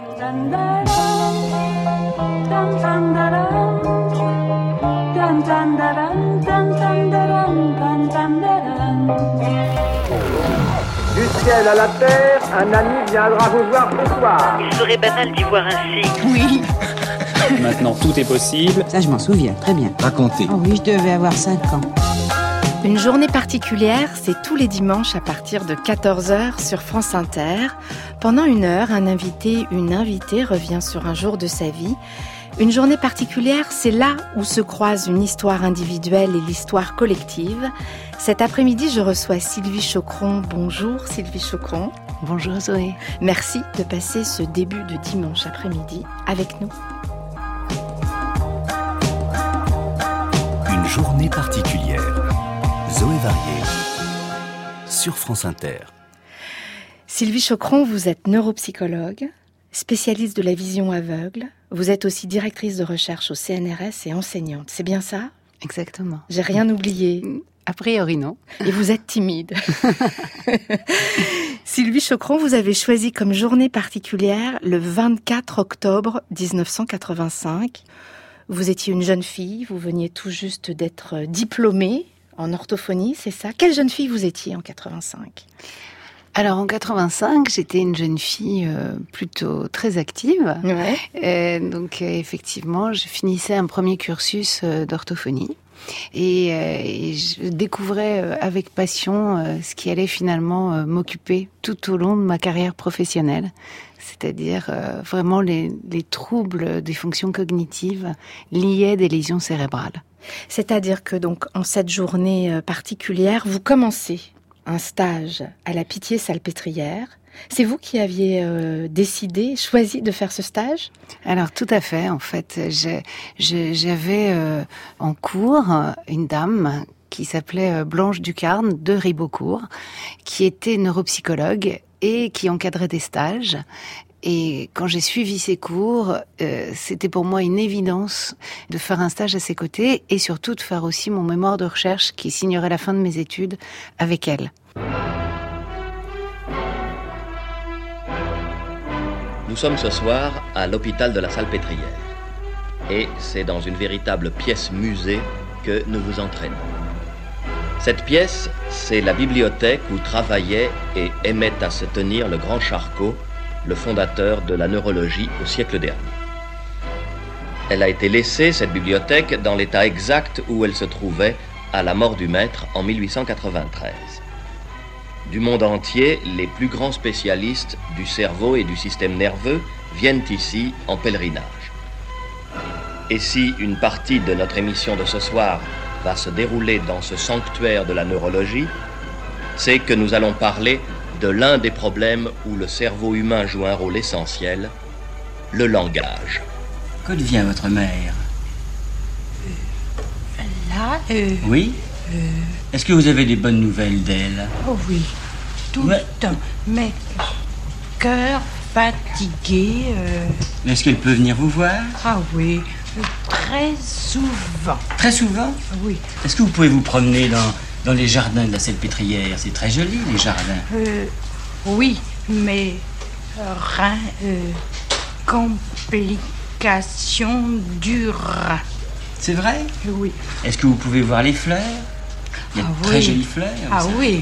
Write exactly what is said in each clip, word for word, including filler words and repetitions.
Du ciel à la terre, un ami viendra vous voir ce soir. Il serait banal d'y voir ainsi. Oui. Maintenant, tout est possible. Ça, je m'en souviens, très bien. Racontez. Oh oui, je devais avoir cinq ans. Une journée particulière, c'est tous les dimanches à partir de quatorze heures sur France Inter. Pendant une heure, un invité, une invitée revient sur un jour de sa vie. Une journée particulière, c'est là où se croisent une histoire individuelle et l'histoire collective. Cet après-midi, je reçois Sylvie Chockron. Bonjour Sylvie Chockron. Bonjour Zoé. Merci de passer ce début de dimanche après-midi avec nous. Une journée particulière. Zoé Varier, sur France Inter. Sylvie Chockron, vous êtes neuropsychologue, spécialiste de la vision aveugle. Vous êtes aussi directrice de recherche au C N R S et enseignante. C'est bien ça ? Exactement. J'ai rien oublié. A priori, non. Et vous êtes timide. Sylvie Chockron, vous avez choisi comme journée particulière le vingt-quatre octobre dix-neuf cent quatre-vingt-cinq. Vous étiez une jeune fille, vous veniez tout juste d'être diplômée en orthophonie, c'est ça ? Quelle jeune fille vous étiez en quatre-vingt-cinq ? Alors en quatre-vingt-cinq, j'étais une jeune fille euh, plutôt très active. Ouais. Euh, donc euh, effectivement, je finissais un premier cursus euh, d'orthophonie. Et, euh, et je découvrais euh, avec passion euh, ce qui allait finalement euh, m'occuper tout au long de ma carrière professionnelle. C'est-à-dire euh, vraiment les, les troubles des fonctions cognitives liés à des lésions cérébrales. C'est-à-dire que donc en cette journée particulière, vous commencez un stage à la Pitié-Salpêtrière. C'est vous qui aviez euh, décidé, choisi de faire ce stage ? Alors tout à fait, en fait, j'ai, j'ai, j'avais euh, en cours une dame qui s'appelait Blanche Ducarne de Ribeaucourt, qui était neuropsychologue et qui encadrait des stages. Et quand j'ai suivi ses cours, euh, c'était pour moi une évidence de faire un stage à ses côtés et surtout de faire aussi mon mémoire de recherche qui signerait la fin de mes études avec elle. Nous sommes ce soir à l'hôpital de la Salpêtrière. Et c'est dans une véritable pièce musée que nous vous entraînons. Cette pièce, c'est la bibliothèque où travaillait et aimait à se tenir le grand Charcot, le fondateur de la neurologie au siècle dernier. Elle a été laissée, cette bibliothèque, dans l'état exact où elle se trouvait à la mort du maître en mille huit cent quatre-vingt-treize. Du monde entier, les plus grands spécialistes du cerveau et du système nerveux viennent ici en pèlerinage. Et si une partie de notre émission de ce soir va se dérouler dans ce sanctuaire de la neurologie, c'est que nous allons parler de l'un des problèmes où le cerveau humain joue un rôle essentiel, le langage. Que devient votre mère ? euh, Là, euh, Oui euh, Est-ce que vous avez des bonnes nouvelles d'elle ? Oh oui, tout ouais. le temps. Mais cœur fatigué. Euh... Est-ce qu'elle peut venir vous voir ? Ah oui, euh, très souvent. Très souvent ? Oui. Est-ce que vous pouvez vous promener dans... Dans les jardins de la Salpêtrière, c'est très joli, les jardins. Euh, oui, mais euh, rein, euh, complication du rein. C'est vrai ? Oui. Est-ce que vous pouvez voir les fleurs ? Il y a ah, de très oui. jolies fleurs. Ah ça. oui.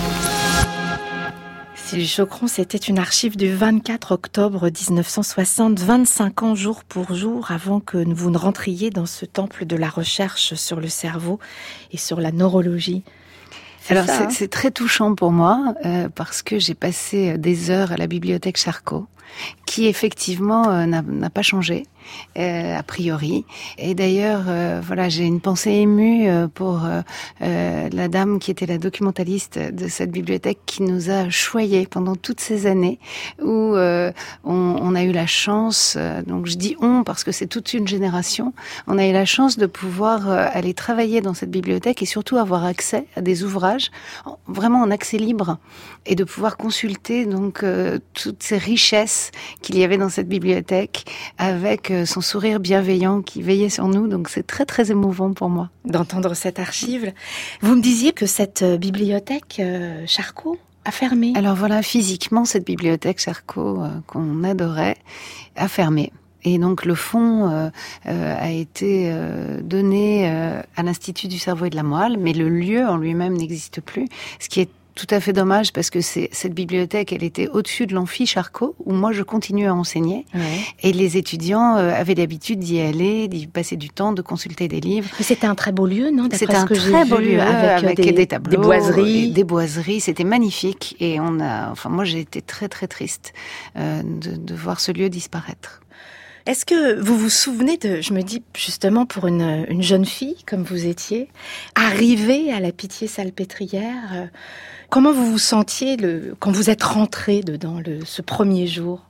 Sylvie Chockron, c'était une archive du vingt-quatre octobre dix-neuf cent soixante, vingt-cinq ans jour pour jour avant que vous ne rentriez dans ce temple de la recherche sur le cerveau et sur la neurologie. C'est Alors ça, c'est, hein c'est très touchant pour moi euh, parce que j'ai passé des heures à la bibliothèque Charcot, qui effectivement euh, n'a, n'a pas changé euh, a priori. Et d'ailleurs, euh, voilà, j'ai une pensée émue euh, pour euh, euh, la dame qui était la documentaliste de cette bibliothèque qui nous a choyés pendant toutes ces années où euh, on, on a eu la chance, euh, donc je dis on parce que c'est toute une génération, on a eu la chance de pouvoir euh, aller travailler dans cette bibliothèque et surtout avoir accès à des ouvrages vraiment en accès libre et de pouvoir consulter donc euh, toutes ces richesses qu'il y avait dans cette bibliothèque avec euh, son sourire bienveillant qui veillait sur nous. Donc c'est très très émouvant pour moi d'entendre cette archive. Vous me disiez que cette bibliothèque euh, Charcot a fermé. Alors voilà, physiquement, cette bibliothèque Charcot euh, qu'on adorait a fermé. Et donc le fonds euh, euh, a été euh, donné euh, à l'Institut du cerveau et de la moelle, mais le lieu en lui-même n'existe plus, ce qui est tout à fait dommage parce que c'est, cette bibliothèque, elle était au-dessus de l'amphi Charcot, où moi je continuais à enseigner. Ouais. Et les étudiants euh, avaient l'habitude d'y aller, d'y passer du temps, de consulter des livres. Mais c'était un très beau lieu, non? C'était un très beau lieu, avec, avec des, des tableaux, des boiseries. Des boiseries, c'était magnifique. Et on a, enfin moi j'ai été très très triste euh, de, de voir ce lieu disparaître. Est-ce que vous vous souvenez de, je me dis justement pour une, une jeune fille comme vous étiez, arrivée à la Pitié-Salpêtrière, euh, comment vous vous sentiez le, quand vous êtes rentrée dedans le, ce premier jour?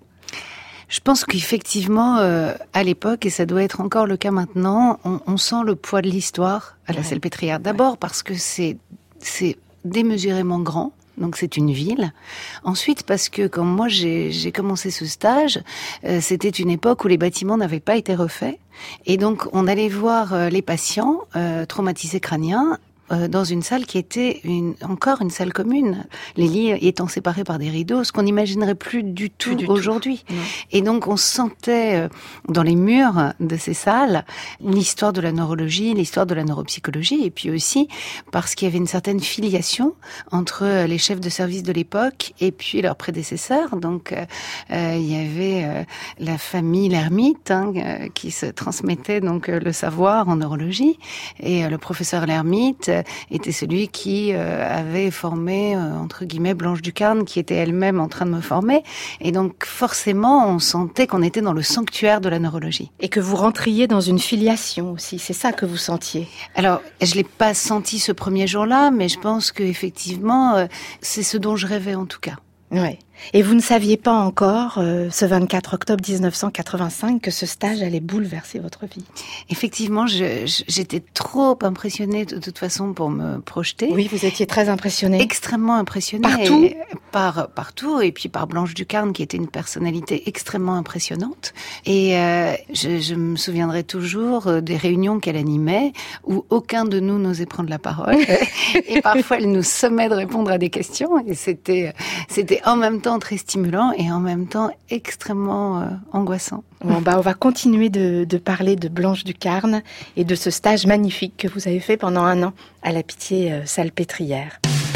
Je pense qu'effectivement, euh, à l'époque, et ça doit être encore le cas maintenant, on, on sent le poids de l'histoire à la ouais. Salpêtrière. D'abord ouais. parce que c'est, c'est démesurément grand. Donc c'est une ville. Ensuite parce que quand moi j'ai, j'ai commencé ce stage, euh, c'était une époque où les bâtiments n'avaient pas été refaits. Et donc on allait voir euh, les patients euh, traumatisés crâniens euh, dans une salle qui était une, encore une salle commune. Les lits étant séparés par des rideaux, ce qu'on n'imaginerait plus du tout plus du aujourd'hui. Tout. Et donc on sentait euh, dans les murs de ces salles l'histoire de la neurologie, l'histoire de la neuropsychologie, et puis aussi parce qu'il y avait une certaine filiation entre les chefs de service de l'époque et puis leurs prédécesseurs. Donc euh, euh, il y avait euh, la famille Lermite hein, euh, qui se transmettait donc euh, le savoir en neurologie, et euh, le professeur Lermite euh, était celui qui euh, avait formé euh, entre guillemets Blanche Ducarne, qui était elle-même en train de me former, et donc forcément on sentait qu'on était dans le sanctuaire de la neurologie. Et que vous rentriez dans une filiation aussi, c'est ça que vous sentiez? Alors je l'ai pas senti ce premier jour-là, mais je pense que effectivement euh, c'est ce dont je rêvais en tout cas. Ouais. Et vous ne saviez pas encore, euh, ce vingt-quatre octobre dix-neuf cent quatre-vingt-cinq, que ce stage allait bouleverser votre vie? Effectivement, je, je, j'étais trop impressionnée de, de toute façon pour me projeter. Oui, vous étiez très impressionnée. Extrêmement impressionnée. Partout et, par Partout, et puis par Blanche Ducarne, qui était une personnalité extrêmement impressionnante. Et euh, je, je me souviendrai toujours des réunions qu'elle animait, où aucun de nous n'osait prendre la parole. Et parfois, elle nous sommait de répondre à des questions, et c'était, c'était en même temps très stimulant et en même temps extrêmement euh, angoissant. Bon, bah, on va continuer de, de parler de Blanche Ducarne et de ce stage magnifique que vous avez fait pendant un an à la Pitié-Salpêtrière.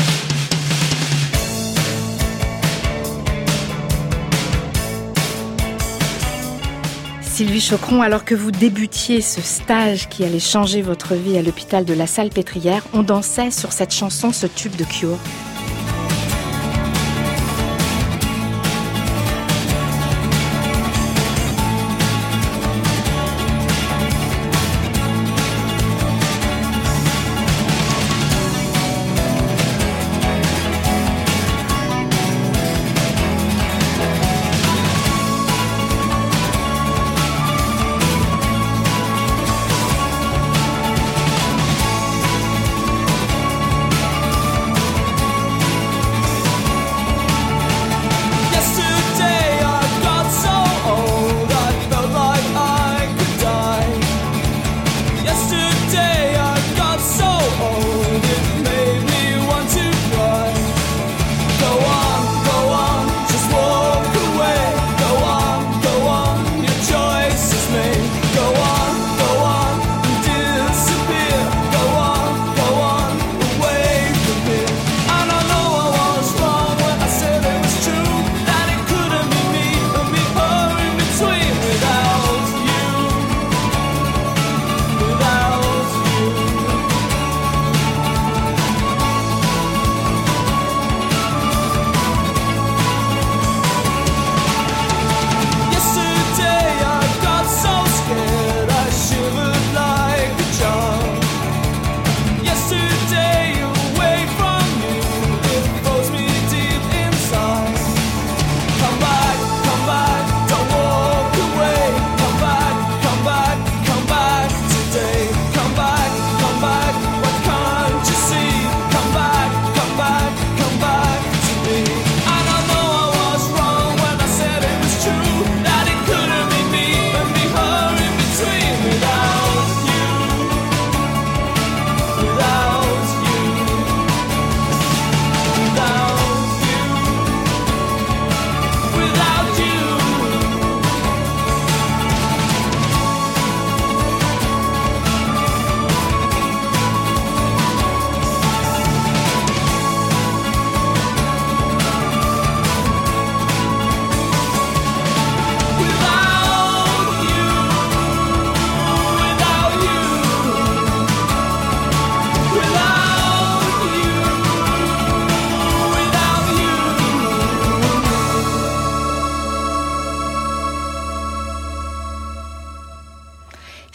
Sylvie Choqueron, alors que vous débutiez ce stage qui allait changer votre vie à l'hôpital de la Salpêtrière, on dansait sur cette chanson, ce tube de Cure.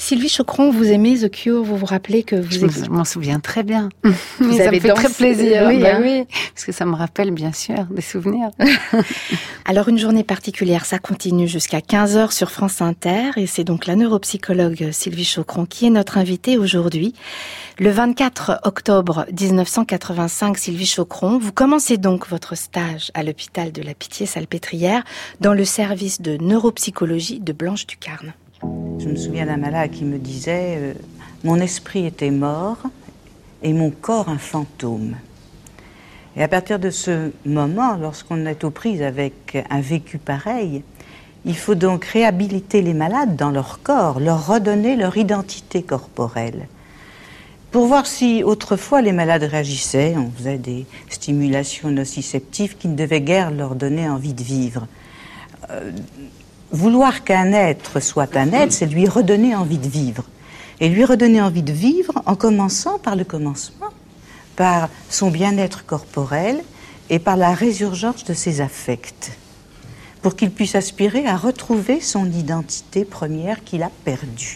Sylvie Choqueron, vous aimez The Cure, vous vous rappelez que vous... Je écoutez... m'en souviens très bien. Vous ça avez me fait dansé, très plaisir. Oui, bah hein. oui, parce que ça me rappelle bien sûr des souvenirs. Alors une journée particulière, ça continue jusqu'à quinze heures sur France Inter et c'est donc la neuropsychologue Sylvie Choqueron qui est notre invitée aujourd'hui. Le vingt-quatre octobre dix-neuf cent quatre-vingt-cinq, Sylvie Choqueron, vous commencez donc votre stage à l'hôpital de la Pitié-Salpêtrière dans le service de neuropsychologie de Blanche Ducarne. Je me souviens d'un malade qui me disait euh, « Mon esprit était mort et mon corps un fantôme ». Et à partir de ce moment, lorsqu'on est aux prises avec un vécu pareil, il faut donc réhabiliter les malades dans leur corps, leur redonner leur identité corporelle. Pour voir si autrefois les malades réagissaient, on faisait des stimulations nociceptives qui ne devaient guère leur donner envie de vivre. Euh, Vouloir qu'un être soit un être, c'est lui redonner envie de vivre. Et lui redonner envie de vivre en commençant par le commencement, par son bien-être corporel et par la résurgence de ses affects, pour qu'il puisse aspirer à retrouver son identité première qu'il a perdue.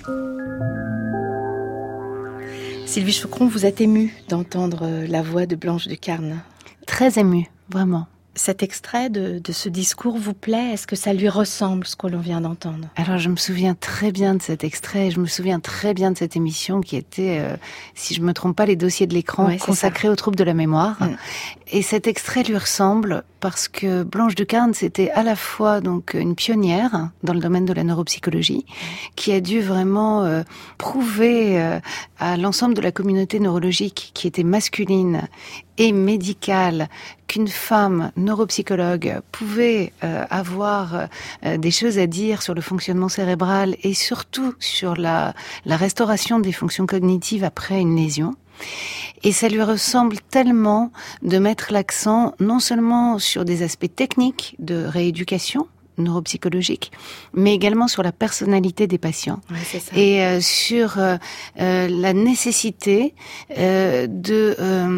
Sylvie Choqueron, vous êtes émue d'entendre la voix de Blanche Ducarne. Très émue, vraiment. Cet extrait de, de ce discours vous plaît? Est-ce que ça lui ressemble, ce que l'on vient d'entendre? Alors, je me souviens très bien de cet extrait. Je me souviens très bien de cette émission qui était, euh, si je me trompe pas, les dossiers de l'écran ouais, consacrés aux troubles de la mémoire. Mmh. Et cet extrait lui ressemble parce que Blanche Ducarne, c'était à la fois donc une pionnière dans le domaine de la neuropsychologie, qui a dû vraiment euh, prouver euh, à l'ensemble de la communauté neurologique qui était masculine et médicale qu'une femme neuropsychologue pouvait euh, avoir euh, des choses à dire sur le fonctionnement cérébral et surtout sur la, la restauration des fonctions cognitives après une lésion. Et ça lui ressemble tellement de mettre l'accent non seulement sur des aspects techniques de rééducation neuropsychologique, mais également sur la personnalité des patients. Ouais, c'est ça. Et euh, sur euh, euh, la nécessité euh, de... Euh,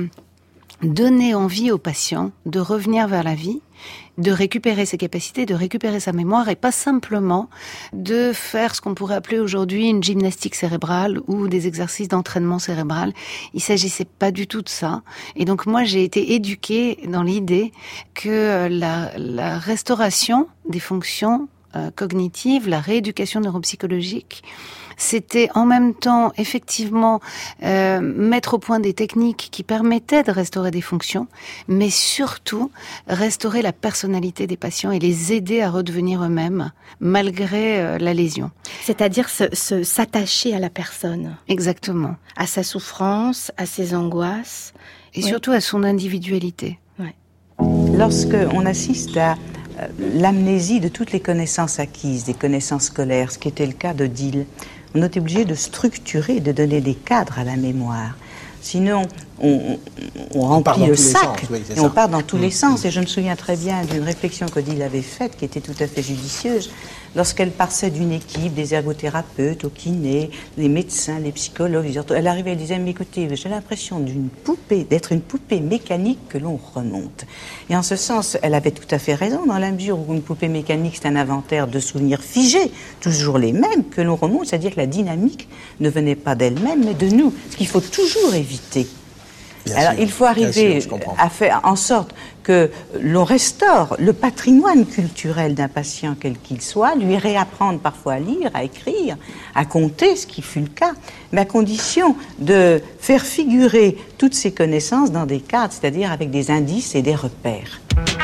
donner envie aux patients de revenir vers la vie, de récupérer ses capacités, de récupérer sa mémoire et pas simplement de faire ce qu'on pourrait appeler aujourd'hui une gymnastique cérébrale ou des exercices d'entraînement cérébral. Il s'agissait pas du tout de ça. Et donc moi, j'ai été éduquée dans l'idée que la, la restauration des fonctions euh, cognitives, la rééducation neuropsychologique, c'était en même temps, effectivement, euh, mettre au point des techniques qui permettaient de restaurer des fonctions, mais surtout restaurer la personnalité des patients et les aider à redevenir eux-mêmes, malgré euh, la lésion. C'est-à-dire se, se, s'attacher à la personne. Exactement. À sa souffrance, à ses angoisses. Et oui. Surtout à son individualité. Ouais. Lorsqu'on assiste à euh, l'amnésie de toutes les connaissances acquises, des connaissances scolaires, ce qui était le cas d'Odile, on est obligé de structurer, de donner des cadres à la mémoire. Sinon, on, on, on remplit on le sac sens, oui, et ça. on part dans tous mmh. les sens. Et je me souviens très bien d'une réflexion qu'Odile avait faite, qui était tout à fait judicieuse, lorsqu'elle passait d'une équipe, des ergothérapeutes, aux kinés, les médecins, les psychologues, les ortho... elle arrivait, elle disait, mais écoutez, j'ai l'impression d'une poupée, d'être une poupée mécanique que l'on remonte. Et en ce sens, elle avait tout à fait raison, dans la mesure où une poupée mécanique, c'est un inventaire de souvenirs figés, toujours les mêmes, que l'on remonte, c'est-à-dire que la dynamique ne venait pas d'elle-même, mais de nous, ce qu'il faut toujours éviter. Bien Alors, sûr, il faut arriver sûr, à faire en sorte que l'on restaure le patrimoine culturel d'un patient quel qu'il soit, lui réapprendre parfois à lire, à écrire, à compter, ce qui fut le cas, mais à condition de faire figurer toutes ces connaissances dans des cadres, c'est-à-dire avec des indices et des repères.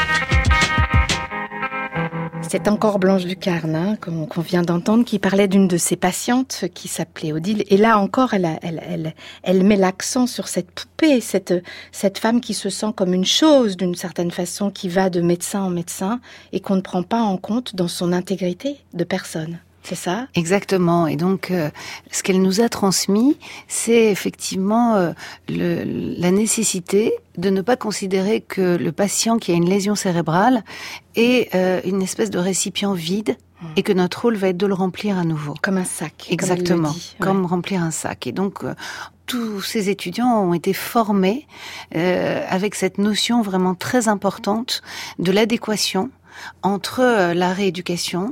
C'est encore Blanche Ducarne, hein, qu'on, qu'on vient d'entendre, qui parlait d'une de ses patientes qui s'appelait Odile. Et là encore, elle, a, elle, elle, elle met l'accent sur cette poupée, cette, cette femme qui se sent comme une chose, d'une certaine façon, qui va de médecin en médecin et qu'on ne prend pas en compte dans son intégrité de personne. C'est ça ? Exactement. Et donc, euh, ce qu'elle nous a transmis, c'est effectivement euh, le, la nécessité de ne pas considérer que le patient qui a une lésion cérébrale est euh, une espèce de récipient vide mmh. et que notre rôle va être de le remplir à nouveau. Comme un sac. Exactement. Comme, dit, ouais. comme remplir un sac. Et donc, euh, tous ces étudiants ont été formés euh, avec cette notion vraiment très importante de l'adéquation entre la rééducation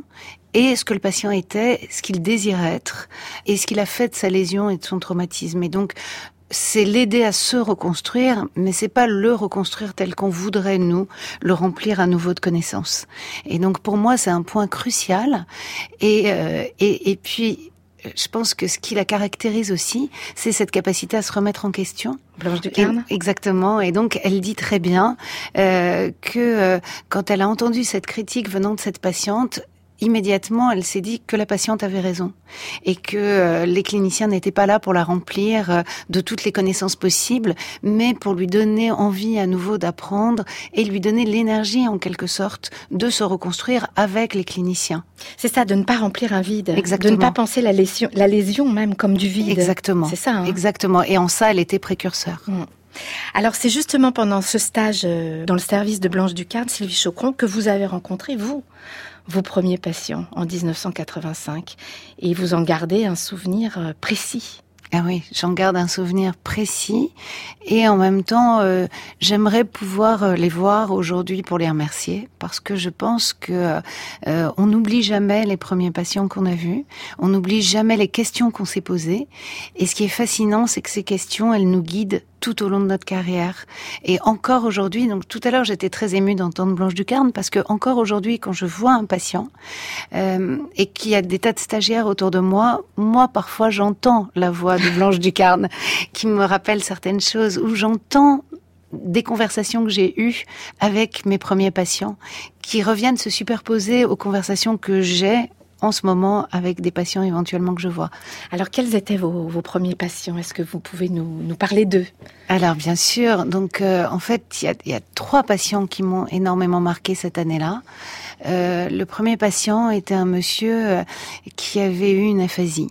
et ce que le patient était, ce qu'il désire être, et ce qu'il a fait de sa lésion et de son traumatisme. Et donc, c'est l'aider à se reconstruire, mais c'est pas le reconstruire tel qu'on voudrait, nous, le remplir à nouveau de connaissances. Et donc, pour moi, c'est un point crucial. Et, euh, et, et puis, je pense que ce qui la caractérise aussi, c'est cette capacité à se remettre en question. Blanche Ducarne. Et, exactement. Et donc, elle dit très bien euh, que euh, quand elle a entendu cette critique venant de cette patiente, immédiatement, elle s'est dit que la patiente avait raison et que euh, les cliniciens n'étaient pas là pour la remplir euh, de toutes les connaissances possibles, mais pour lui donner envie à nouveau d'apprendre et lui donner l'énergie, en quelque sorte, de se reconstruire avec les cliniciens. C'est ça, de ne pas remplir un vide. Exactement. De ne pas penser la lésion, la lésion même comme du vide. Exactement. C'est ça. Hein. Exactement. Et en ça, elle était précurseur. Mmh. Alors, c'est justement pendant ce stage euh, dans le service de Blanche Ducarne, Sylvie Chaucron, que vous avez rencontré, vous, vos premiers patients en dix-neuf cent quatre-vingt-cinq. Et vous en gardez un souvenir euh, précis. Ah oui, j'en garde un souvenir précis. Et en même temps, euh, j'aimerais pouvoir euh, les voir aujourd'hui pour les remercier. Parce que je pense que euh, on n'oublie jamais les premiers patients qu'on a vus. On n'oublie jamais les questions qu'on s'est posées. Et ce qui est fascinant, c'est que ces questions, elles nous guident tout au long de notre carrière. Et encore aujourd'hui, donc tout à l'heure, j'étais très émue d'entendre Blanche Ducarne parce que encore aujourd'hui, quand je vois un patient euh, et qu'il y a des tas de stagiaires autour de moi, moi, parfois, j'entends la voix de Blanche Ducarne qui me rappelle certaines choses, où j'entends des conversations que j'ai eues avec mes premiers patients qui reviennent se superposer aux conversations que j'ai en ce moment avec des patients éventuellement que je vois. Alors, quels étaient vos, vos premiers patients? Est-ce que vous pouvez nous, nous parler d'eux? Alors, bien sûr. Donc, euh, en fait, il y a, y a trois patients qui m'ont énormément marqué cette année-là. Euh, le premier patient était un monsieur euh, qui avait eu une aphasie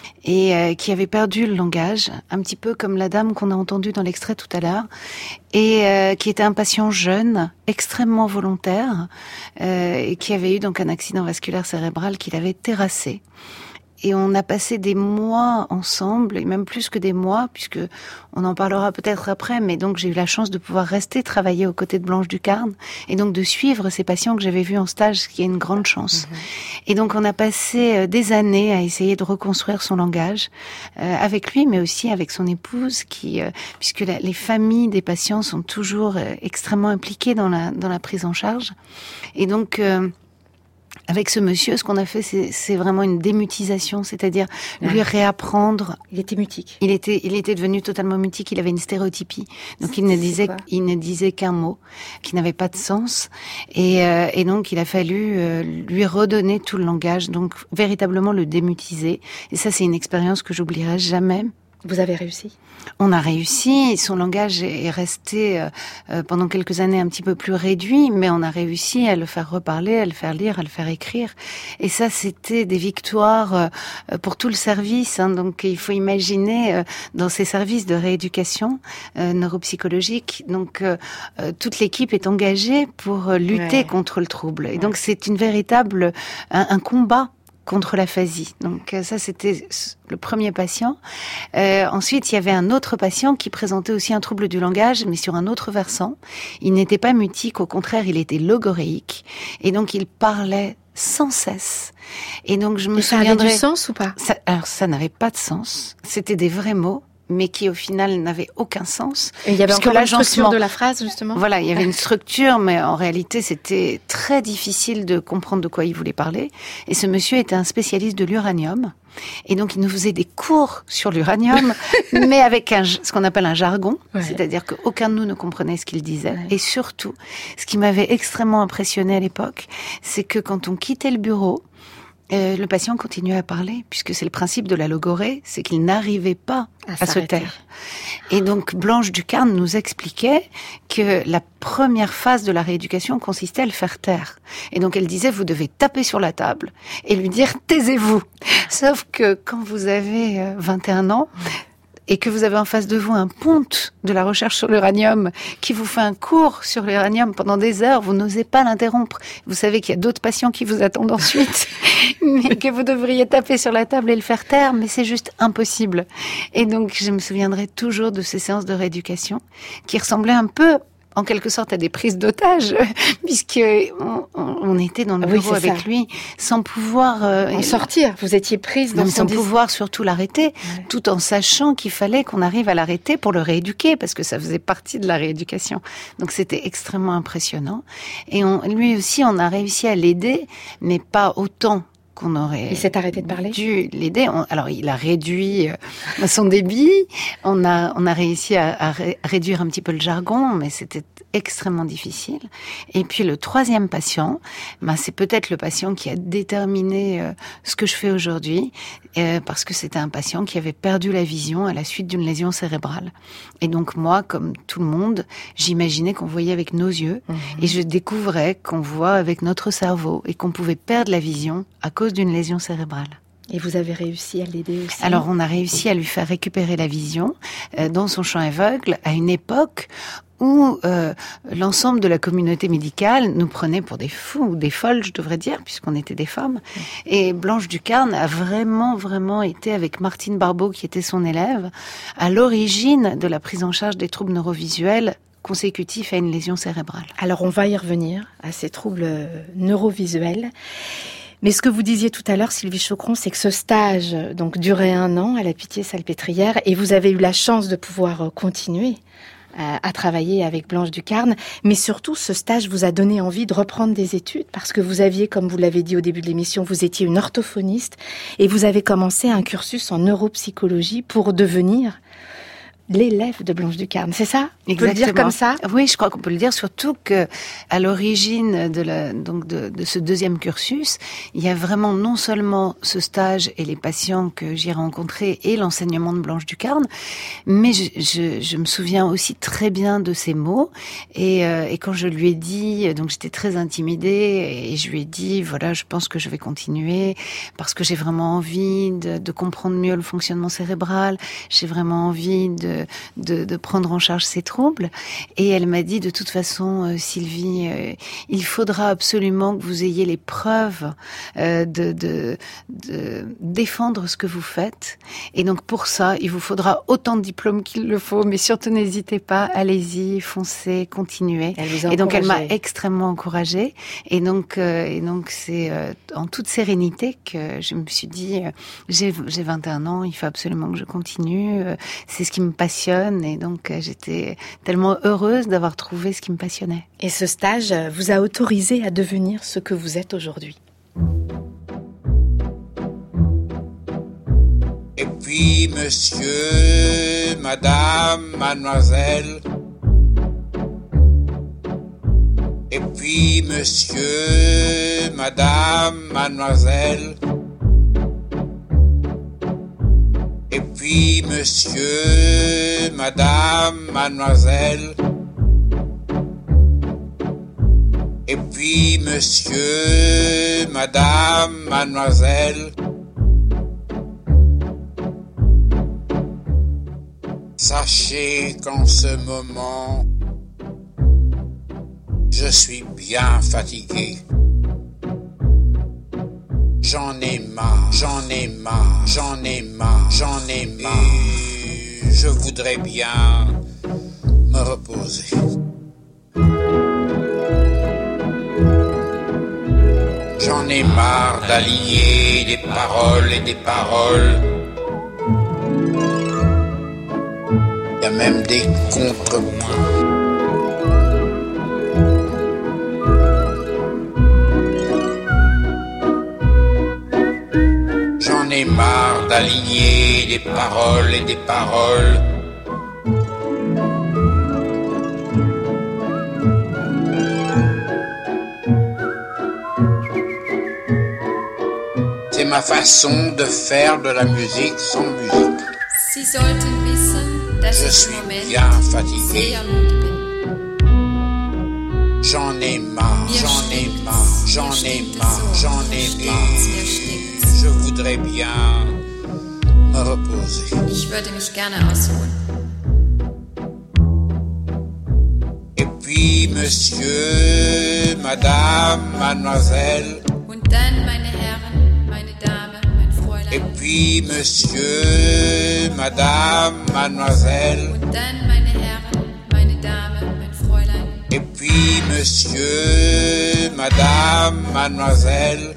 et euh, qui avait perdu le langage, un petit peu comme la dame qu'on a entendue dans l'extrait tout à l'heure, et euh, qui était un patient jeune, extrêmement volontaire, euh, et qui avait eu donc un accident vasculaire cérébral qui l'avait terrassé. Et on a passé des mois ensemble, et même plus que des mois, puisque on en parlera peut-être après, mais donc j'ai eu la chance de pouvoir rester travailler aux côtés de Blanche Ducarne, et donc de suivre ces patients que j'avais vus en stage, ce qui est une grande chance. Mmh. Et donc on a passé des années à essayer de reconstruire son langage, euh, avec lui, mais aussi avec son épouse, qui, euh, puisque la, les familles des patients sont toujours euh, extrêmement impliquées dans la, dans la prise en charge. Et donc... Euh, Avec ce monsieur, ce qu'on a fait, c'est, c'est vraiment une démutisation, c'est-à-dire lui réapprendre. Il était mutique. Il était, il était devenu totalement mutique. Il avait une stéréotypie, donc il ne disait, il ne disait qu'un mot, qui n'avait pas de sens, et, euh, et donc il a fallu euh, lui redonner tout le langage, donc véritablement le démutiser. Et ça, c'est une expérience que j'oublierai jamais. Vous avez réussi? On a réussi. Son langage est resté euh, pendant quelques années un petit peu plus réduit, mais on a réussi à le faire reparler, à le faire lire, à le faire écrire. Et ça, c'était des victoires euh, pour tout le service. Hein. Donc, il faut imaginer euh, dans ces services de rééducation euh, neuropsychologique, donc euh, euh, toute l'équipe est engagée pour lutter ouais. contre le trouble. Et ouais. donc, c'est une véritable un, un combat contre l'aphasie. Donc ça, c'était le premier patient. Euh, ensuite, il y avait un autre patient qui présentait aussi un trouble du langage, mais sur un autre versant. Il n'était pas mutique, au contraire, il était logoréique. Et donc, il parlait sans cesse. Et donc, je me Et ça souviendrai... avait du sens ou pas? ça, Alors, ça n'avait pas de sens. C'était des vrais mots, mais qui au final n'avait aucun sens. Et il y avait encore la structure de la phrase, justement. Voilà, il y avait une structure, mais en réalité, c'était très difficile de comprendre de quoi il voulait parler. Et ce monsieur était un spécialiste de l'uranium. Et donc, il nous faisait des cours sur l'uranium, mais avec un, ce qu'on appelle un jargon. Ouais. C'est-à-dire qu'aucun de nous ne comprenait ce qu'il disait. Ouais. Et surtout, ce qui m'avait extrêmement impressionné à l'époque, c'est que quand on quittait le bureau, Euh, le patient continuait à parler, puisque c'est le principe de la logorée, c'est qu'il n'arrivait pas à, à se taire. Et donc Blanche Ducarne nous expliquait que la première phase de la rééducation consistait à le faire taire. Et donc elle disait, vous devez taper sur la table et lui dire, taisez-vous. Sauf que quand vous avez vingt et un ans, et que vous avez en face de vous un ponte de la recherche sur l'uranium qui vous fait un cours sur l'uranium pendant des heures, vous n'osez pas l'interrompre. Vous savez qu'il y a d'autres patients qui vous attendent ensuite, mais que vous devriez taper sur la table et le faire taire, mais c'est juste impossible. Et donc, je me souviendrai toujours de ces séances de rééducation qui ressemblaient un peu en quelque sorte à des prises d'otages, puisque on, on était dans le oui, bureau avec ça. lui sans pouvoir euh, en sortir. Vous étiez prise dans non, son sans dis- pouvoir surtout l'arrêter, ouais. tout en sachant qu'il fallait qu'on arrive à l'arrêter pour le rééduquer, parce que ça faisait partie de la rééducation. Donc c'était extrêmement impressionnant. Et on, lui aussi, on a réussi à l'aider, mais pas autant qu'on aurait Il s'est arrêté de parler dû l'aider. On, alors, il a réduit euh, son débit. On a, on a réussi à, à ré, réduire un petit peu le jargon, mais c'était extrêmement difficile. Et puis, le troisième patient, ben, c'est peut-être le patient qui a déterminé euh, ce que je fais aujourd'hui, euh, parce que c'était un patient qui avait perdu la vision à la suite d'une lésion cérébrale. Et donc, moi, comme tout le monde, j'imaginais qu'on voyait avec nos yeux, mmh. et je découvrais qu'on voit avec notre cerveau, et qu'on pouvait perdre la vision à cause d'une lésion cérébrale. Et vous avez réussi à l'aider aussi? Alors, on a réussi à lui faire récupérer la vision euh, dans son champ aveugle à une époque où euh, l'ensemble de la communauté médicale nous prenait pour des fous, ou des folles, je devrais dire, puisqu'on était des femmes. Et Blanche Ducarne a vraiment, vraiment été, avec Martine Barbeau, qui était son élève, à l'origine de la prise en charge des troubles neurovisuels consécutifs à une lésion cérébrale. Alors, on va y revenir à ces troubles neurovisuels. Mais ce que vous disiez tout à l'heure, Sylvie Choqueron, c'est que ce stage donc durait un an à la Pitié-Salpêtrière et vous avez eu la chance de pouvoir continuer à, à travailler avec Blanche Ducarne. Mais surtout, ce stage vous a donné envie de reprendre des études parce que vous aviez, comme vous l'avez dit au début de l'émission, vous étiez une orthophoniste et vous avez commencé un cursus en neuropsychologie pour devenir l'élève de Blanche Ducarne, c'est ça? On peut le dire comme ça? Oui, je crois qu'on peut le dire, surtout que à l'origine de la donc de, de ce deuxième cursus, il y a vraiment non seulement ce stage et les patients que j'ai rencontrés et l'enseignement de Blanche Ducarne, mais je, je, je me souviens aussi très bien de ces mots et, euh, et quand je lui ai dit, donc j'étais très intimidée et je lui ai dit voilà, je pense que je vais continuer parce que j'ai vraiment envie de, de comprendre mieux le fonctionnement cérébral, j'ai vraiment envie de De, de prendre en charge ces troubles. Et elle m'a dit, de toute façon, euh, Sylvie, euh, il faudra absolument que vous ayez les preuves euh, de, de, de défendre ce que vous faites. Et donc, pour ça, il vous faudra autant de diplômes qu'il le faut, mais surtout n'hésitez pas, allez-y, foncez, continuez. Et donc, elle m'a extrêmement encouragée. Et donc, euh, et donc c'est euh, en toute sérénité que je me suis dit, euh, j'ai, j'ai vingt et un ans, il faut absolument que je continue. Euh, c'est ce qui me passionne. Et donc, j'étais tellement heureuse d'avoir trouvé ce qui me passionnait. Et ce stage vous a autorisé à devenir ce que vous êtes aujourd'hui. Et puis, monsieur, madame, mademoiselle. Et puis, monsieur, madame, mademoiselle. Et puis, monsieur, madame, mademoiselle. Et puis, monsieur, madame, mademoiselle. Sachez qu'en ce moment, je suis bien fatigué. J'en ai marre, j'en ai marre, j'en ai marre, j'en ai marre. Et je voudrais bien me reposer. J'en ai marre d'aligner des paroles et des paroles. Il y a même des contrepoints. J'en ai marre d'aligner des paroles et des paroles. C'est ma façon de faire de la musique sans musique. Je suis bien fatigué. J'en ai marre, j'en ai marre, j'en ai marre, j'en ai marre. Je voudrais bien me reposer. Ich würde mich gerne ausruhen. Et puis, monsieur, madame, mademoiselle. Und dann, meine Herren, meine Dame, mein Fräulein. Et puis, monsieur, madame, mademoiselle. Und dann, meine Herren, meine Dame, mein Fräulein. puis monsieur, madame, mademoiselle.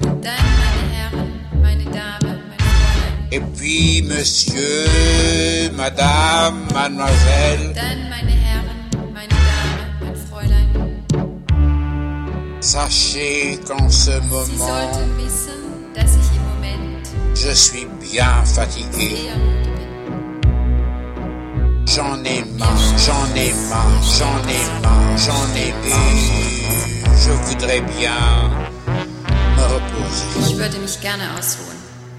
Et puis monsieur, madame, mademoiselle. Sachez qu'en ce moment, je suis bien fatigué. J'en ai marre, j'en ai marre, j'en ai marre, j'en ai marre. Je voudrais bien me reposer. Ich würde mich gerne ausruhen.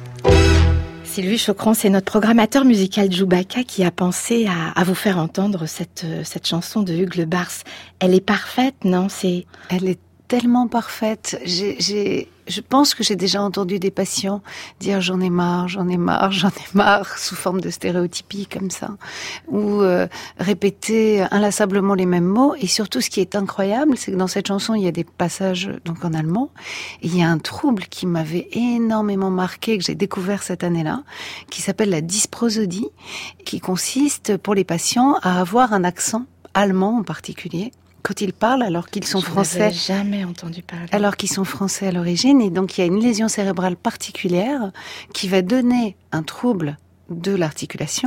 Sylvie Chocron, c'est notre programmateur musical Djoubaka qui a pensé à, à vous faire entendre cette, cette chanson de Hugues Le Bars. Elle est parfaite, non? C'est... Elle est tellement parfaite. J'ai, j'ai, je pense que j'ai déjà entendu des patients dire j'en ai marre, j'en ai marre, j'en ai marre, sous forme de stéréotypie comme ça, ou euh, répéter inlassablement les mêmes mots. Et surtout, ce qui est incroyable, c'est que dans cette chanson, il y a des passages donc en allemand. Et il y a un trouble qui m'avait énormément marqué, que j'ai découvert cette année-là, qui s'appelle la dysprosodie, qui consiste pour les patients à avoir un accent allemand en particulier, quand ils parlent alors qu'ils sont Je français. Je n'avais jamais entendu parler. Alors qu'ils sont français à l'origine. Et donc, il y a une lésion cérébrale particulière qui va donner un trouble de l'articulation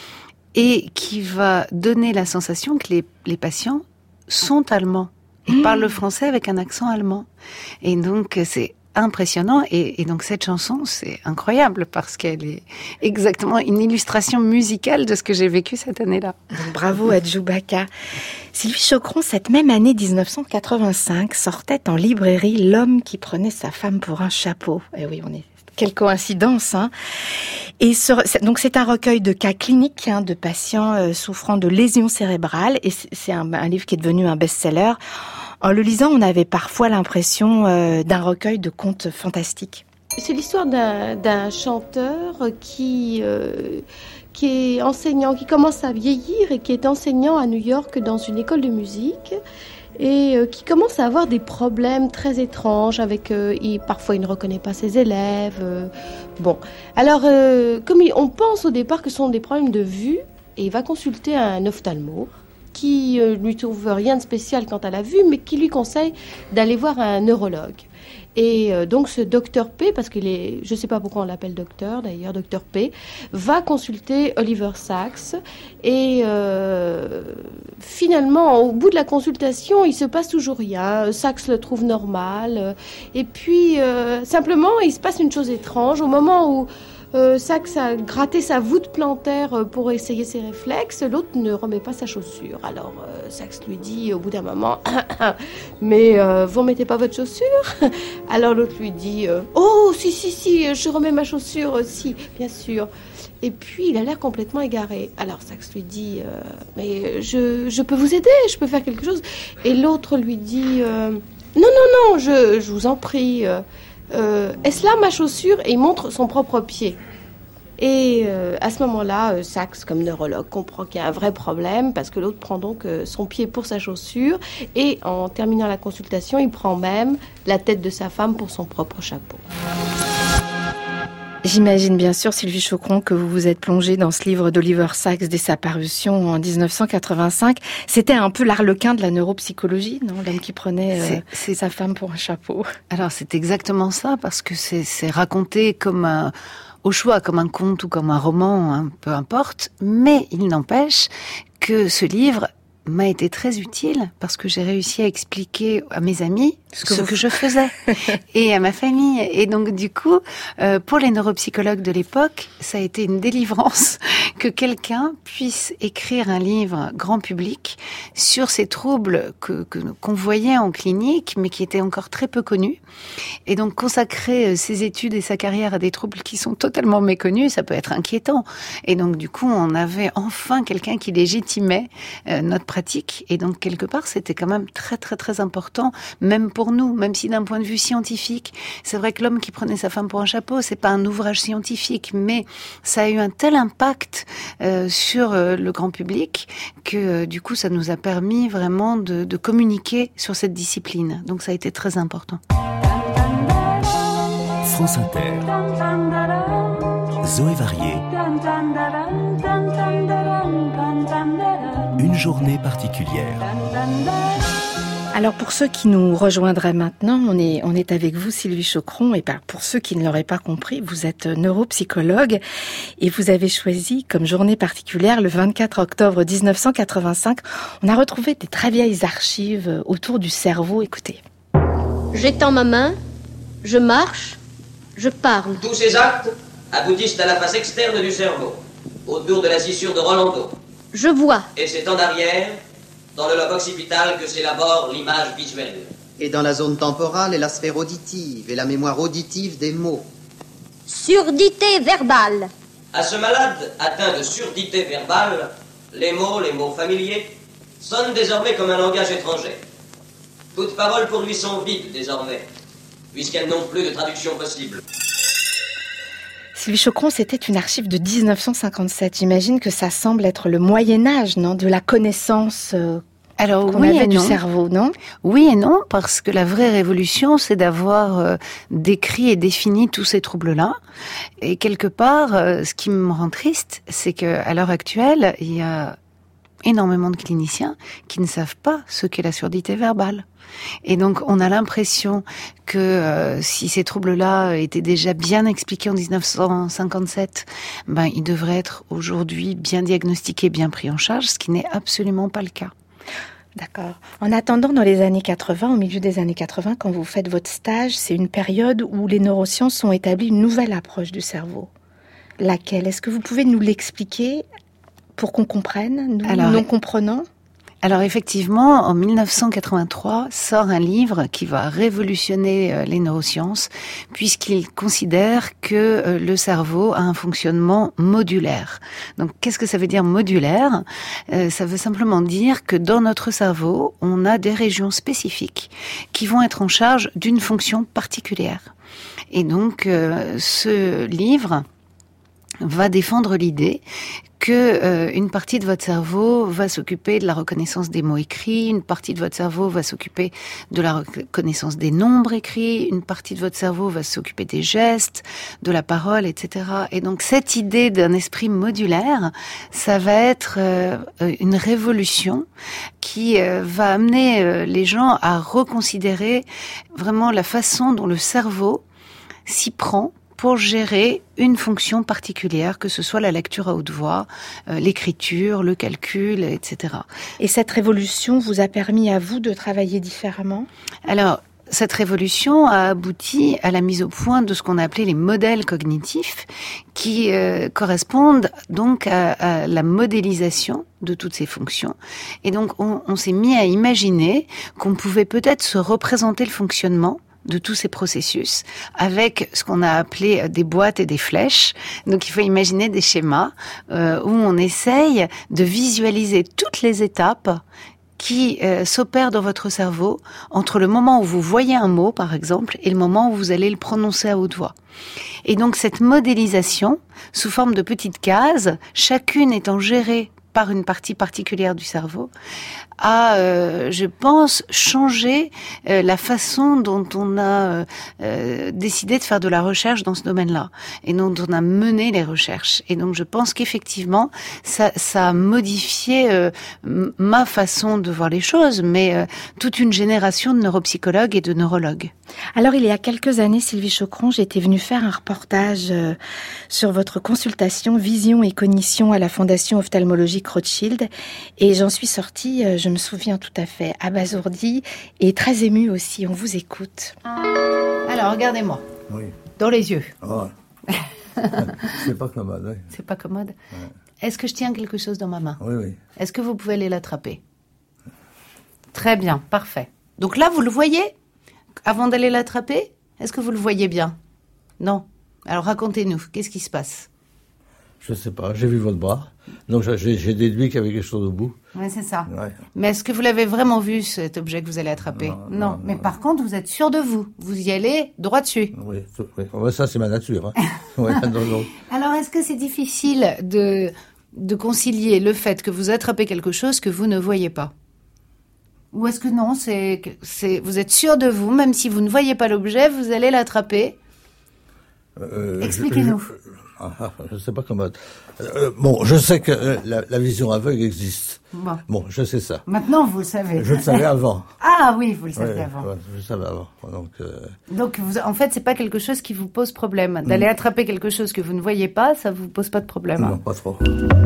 et qui va donner la sensation que les, les patients sont allemands. Ils mmh. parlent le français avec un accent allemand. Et donc, c'est impressionnant. Et, et donc, cette chanson, c'est incroyable parce qu'elle est exactement une illustration musicale de ce que j'ai vécu cette année-là. Donc, bravo à Djoubaka. Sylvie Chocron, cette même année dix-neuf cent quatre-vingt-cinq, sortait en librairie L'homme qui prenait sa femme pour un chapeau. Et oui, on est... Quelle coïncidence, hein. Et ce, donc c'est un recueil de cas cliniques hein, de patients euh, souffrant de lésions cérébrales. Et c'est, c'est un, un livre qui est devenu un best-seller. En le lisant, on avait parfois l'impression euh, d'un recueil de contes fantastiques. C'est l'histoire d'un, d'un chanteur qui, euh, qui est enseignant, qui commence à vieillir et qui est enseignant à New York dans une école de musique et euh, qui commence à avoir des problèmes très étranges avec... Euh, il, parfois, il ne reconnaît pas ses élèves. Euh, bon, alors, euh, comme il, on pense au départ que ce sont des problèmes de vue, et il va consulter un ophtalmo qui euh, lui trouve rien de spécial quant à la vue, mais qui lui conseille d'aller voir un neurologue. Et euh, donc ce docteur P, parce qu'il est, je ne sais pas pourquoi on l'appelle docteur d'ailleurs, docteur P, va consulter Oliver Sacks. Et euh, finalement, au bout de la consultation, il se passe toujours rien. Sacks le trouve normal. Et puis, euh, simplement, il se passe une chose étrange. Au moment où Euh, Sacks a gratté sa voûte plantaire pour essayer ses réflexes, l'autre ne remet pas sa chaussure. Alors euh, Sacks lui dit au bout d'un moment mais euh, vous remettez pas votre chaussure? Alors l'autre lui dit euh, oh si si si je remets ma chaussure, si bien sûr. Et puis il a l'air complètement égaré. Alors Sacks lui dit euh, mais je, je peux vous aider, je peux faire quelque chose. Et l'autre lui dit euh, non non non je, je vous en prie euh, Euh, est-ce là ma chaussure? Et il montre son propre pied. Et euh, à ce moment-là, euh, Sacks, comme neurologue, comprend qu'il y a un vrai problème parce que l'autre prend donc euh, son pied pour sa chaussure et en terminant la consultation, il prend même la tête de sa femme pour son propre chapeau. J'imagine bien sûr, Sylvie Chocron, que vous vous êtes plongée dans ce livre d'Oliver Sacks dès sa parution en dix-neuf cent quatre-vingt-cinq. C'était un peu l'arlequin de la neuropsychologie, non? L'homme qui prenait euh, c'est, c'est... sa femme pour un chapeau. Alors c'est exactement ça, parce que c'est, c'est raconté comme un... au choix, comme un conte ou comme un roman, hein, peu importe. Mais il n'empêche que ce livre m'a été très utile parce que j'ai réussi à expliquer à mes amis ce que, ce que je faisais et à ma famille. Et donc, du coup, euh, pour les neuropsychologues de l'époque, ça a été une délivrance que quelqu'un puisse écrire un livre grand public sur ces troubles que, que, qu'on voyait en clinique, mais qui étaient encore très peu connus. Et donc, consacrer ses études et sa carrière à des troubles qui sont totalement méconnus, ça peut être inquiétant. Et donc, du coup, on avait enfin quelqu'un qui légitimait euh, notre pratique. Et donc, quelque part, c'était quand même très, très, très important, même pour nous, même si d'un point de vue scientifique, c'est vrai que L'homme qui prenait sa femme pour un chapeau, c'est pas un ouvrage scientifique, mais ça a eu un tel impact euh, sur euh, le grand public que euh, du coup, ça nous a permis vraiment de, de communiquer sur cette discipline. Donc, ça a été très important. France Inter. Zoé Varier. Une journée particulière. Alors pour ceux qui nous rejoindraient maintenant, on est, on est avec vous Sylvie Choqueron, et pour ceux qui ne l'auraient pas compris, vous êtes neuropsychologue et vous avez choisi comme journée particulière le vingt-quatre octobre dix-neuf cent quatre-vingt-cinq. On a retrouvé des très vieilles archives autour du cerveau, écoutez. J'étends ma main, je marche, je parle. Tous ces actes aboutissent à la face externe du cerveau, autour de la scissure de Rolando. Je vois. Et c'est en arrière, dans le lobe occipital, que s'élabore l'image visuelle. Et dans la zone temporale est la sphère auditive et la mémoire auditive des mots. Surdité verbale. À ce malade atteint de surdité verbale, les mots, les mots familiers, sonnent désormais comme un langage étranger. Toutes paroles pour lui sont vides désormais, puisqu'elles n'ont plus de traduction possible. Sylvie Choqueron, c'était une archive de dix-neuf cent cinquante-sept. J'imagine que ça semble être le Moyen-Âge, non, de la connaissance euh, Alors, qu'on oui avait et du non. cerveau, non? Oui et non, parce que la vraie révolution, c'est d'avoir euh, décrit et défini tous ces troubles-là. Et quelque part, euh, ce qui me rend triste, c'est qu'à l'heure actuelle, il y a énormément de cliniciens qui ne savent pas ce qu'est la surdité verbale. Et donc, on a l'impression que euh, si ces troubles-là étaient déjà bien expliqués en dix-neuf cent cinquante-sept, ben, ils devraient être aujourd'hui bien diagnostiqués, bien pris en charge, ce qui n'est absolument pas le cas. D'accord. En attendant, dans les années quatre-vingts, au milieu des années quatre-vingts, quand vous faites votre stage, c'est une période où les neurosciences ont établi une nouvelle approche du cerveau. Laquelle? Est-ce que vous pouvez nous l'expliquer pour qu'on comprenne, nous, Alors, non comprenants? Alors effectivement, en dix-neuf cent quatre-vingt-trois, sort un livre qui va révolutionner euh, les neurosciences, puisqu'il considère que euh, le cerveau a un fonctionnement modulaire. Donc qu'est-ce que ça veut dire modulaire? euh, Ça veut simplement dire que dans notre cerveau, on a des régions spécifiques qui vont être en charge d'une fonction particulière. Et donc euh, ce livre va défendre l'idée que euh, une partie de votre cerveau va s'occuper de la reconnaissance des mots écrits, une partie de votre cerveau va s'occuper de la reconnaissance des nombres écrits, une partie de votre cerveau va s'occuper des gestes, de la parole, et cetera. Et donc cette idée d'un esprit modulaire, ça va être euh, une révolution qui euh, va amener euh, les gens à reconsidérer vraiment la façon dont le cerveau s'y prend pour gérer une fonction particulière, que ce soit la lecture à haute voix, euh, l'écriture, le calcul, et cetera. Et cette révolution vous a permis à vous de travailler différemment? Alors, cette révolution a abouti à la mise au point de ce qu'on a appelé les modèles cognitifs, qui euh, correspondent donc à, à la modélisation de toutes ces fonctions. Et donc, on, on s'est mis à imaginer qu'on pouvait peut-être se représenter le fonctionnement de tous ces processus avec ce qu'on a appelé des boîtes et des flèches. Donc il faut imaginer des schémas euh, où on essaye de visualiser toutes les étapes qui euh, s'opèrent dans votre cerveau entre le moment où vous voyez un mot, par exemple, et le moment où vous allez le prononcer à haute voix. Et donc cette modélisation, sous forme de petites cases, chacune étant gérée par une partie particulière du cerveau, a, euh, je pense, changé euh, la façon dont on a euh, décidé de faire de la recherche dans ce domaine-là, et dont on a mené les recherches. Et donc je pense qu'effectivement, ça, ça a modifié euh, ma façon de voir les choses, mais euh, toute une génération de neuropsychologues et de neurologues. Alors, il y a quelques années, Sylvie Choqueron, j'étais venue faire un reportage euh, sur votre consultation Vision et Cognition à la Fondation ophtalmologique Rothschild, et j'en suis sortie, euh, je me souviens tout à fait, abasourdie et très émue aussi. On vous écoute. Alors, regardez-moi. Oui. Dans les yeux. Oh. C'est pas commode. Oui. C'est pas commode. Ouais. Est-ce que je tiens quelque chose dans ma main? Oui, oui. Est-ce que vous pouvez aller l'attraper? Très bien, parfait. Donc là, vous le voyez? Avant d'aller l'attraper, est-ce que vous le voyez bien? Non. Alors racontez-nous, qu'est-ce qui se passe? Je sais pas, j'ai vu votre bras. Donc j'ai, j'ai déduit qu'il y avait quelque chose au bout. Oui, c'est ça. Ouais. Mais est-ce que vous l'avez vraiment vu, cet objet que vous allez attraper? Non. Non, non mais non. par contre, vous êtes sûr de vous. Vous y allez droit dessus. Oui, tout, oui. Ouais, ça c'est ma nature. Hein. Ouais, non, non. Alors, est-ce que c'est difficile de, de concilier le fait que vous attrapez quelque chose que vous ne voyez pas? Ou est-ce que non, c'est, c'est, vous êtes sûr de vous, même si vous ne voyez pas l'objet, vous allez l'attraper? Euh, Expliquez-nous. Je, je, ah, je sais pas comment. Euh, bon, je sais que euh, la, la vision aveugle existe. Bon. Bon, je sais ça. Maintenant, vous le savez. Je le savais avant. Ah oui, vous le saviez ouais, avant. Ouais, je le savais avant. Donc, euh... Donc vous, en fait, c'est pas quelque chose qui vous pose problème. D'aller mmh. attraper quelque chose que vous ne voyez pas, ça vous pose pas de problème. Non, pas trop.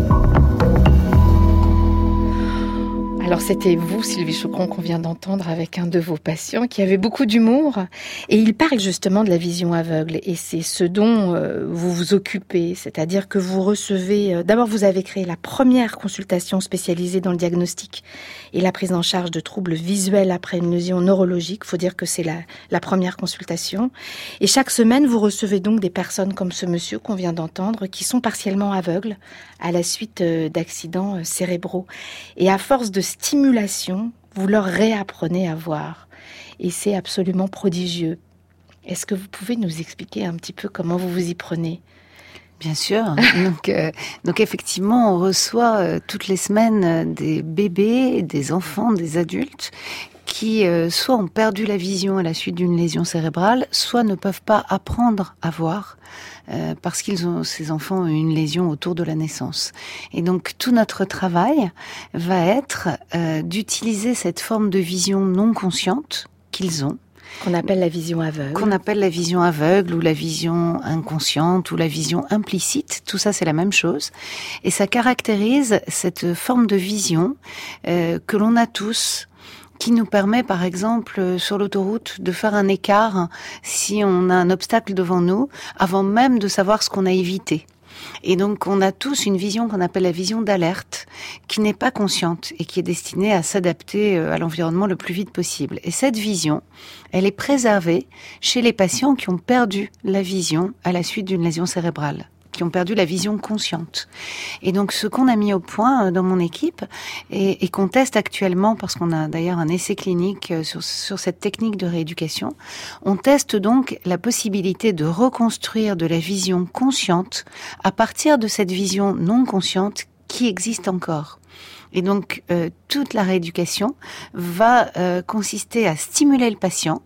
Alors c'était vous, Sylvie Chaucron, qu'on vient d'entendre avec un de vos patients qui avait beaucoup d'humour. Et il parle justement de la vision aveugle. Et c'est ce dont euh, vous vous occupez. C'est-à-dire que vous recevez... Euh, d'abord, vous avez créé la première consultation spécialisée dans le diagnostic et la prise en charge de troubles visuels après une lésion neurologique. Il faut dire que c'est la, la première consultation. Et chaque semaine, vous recevez donc des personnes comme ce monsieur qu'on vient d'entendre qui sont partiellement aveugles à la suite euh, d'accidents euh, cérébraux. Et à force de stimulation, vous leur réapprenez à voir. Et c'est absolument prodigieux. Est-ce que vous pouvez nous expliquer un petit peu comment vous vous y prenez ? Bien sûr. donc, euh, donc effectivement, on reçoit euh, toutes les semaines euh, des bébés, des enfants, des adultes qui euh, soit ont perdu la vision à la suite d'une lésion cérébrale, soit ne peuvent pas apprendre à voir euh, parce qu'ils ont, ces enfants ont une lésion autour de la naissance. Et donc tout notre travail va être euh, d'utiliser cette forme de vision non consciente qu'ils ont. Qu'on appelle la vision aveugle. Qu'on appelle la vision aveugle ou la vision inconsciente ou la vision implicite. Tout ça, c'est la même chose. Et ça caractérise cette forme de vision euh, que l'on a tous, qui nous permet, par exemple, sur l'autoroute, de faire un écart si on a un obstacle devant nous, avant même de savoir ce qu'on a évité. Et donc, on a tous une vision qu'on appelle la vision d'alerte, qui n'est pas consciente et qui est destinée à s'adapter à l'environnement le plus vite possible. Et cette vision, elle est préservée chez les patients qui ont perdu la vision à la suite d'une lésion cérébrale, qui ont perdu la vision consciente. Et donc, ce qu'on a mis au point dans mon équipe et, et qu'on teste actuellement, parce qu'on a d'ailleurs un essai clinique sur, sur cette technique de rééducation, on teste donc la possibilité de reconstruire de la vision consciente à partir de cette vision non consciente qui existe encore. Et donc, euh, toute la rééducation va euh, consister à stimuler le patient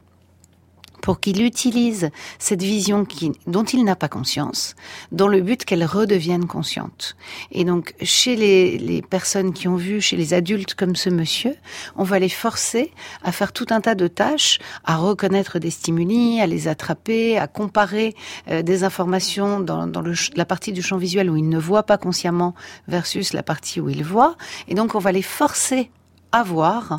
pour qu'il utilise cette vision qui, dont il n'a pas conscience, dans le but qu'elle redevienne consciente. Et donc, chez les, les personnes qui ont vu, chez les adultes comme ce monsieur, on va les forcer à faire tout un tas de tâches, à reconnaître des stimuli, à les attraper, à comparer euh, des informations dans, dans le, la partie du champ visuel où ils ne voient pas consciemment versus la partie où ils voient. Et donc, on va les forcer à voir,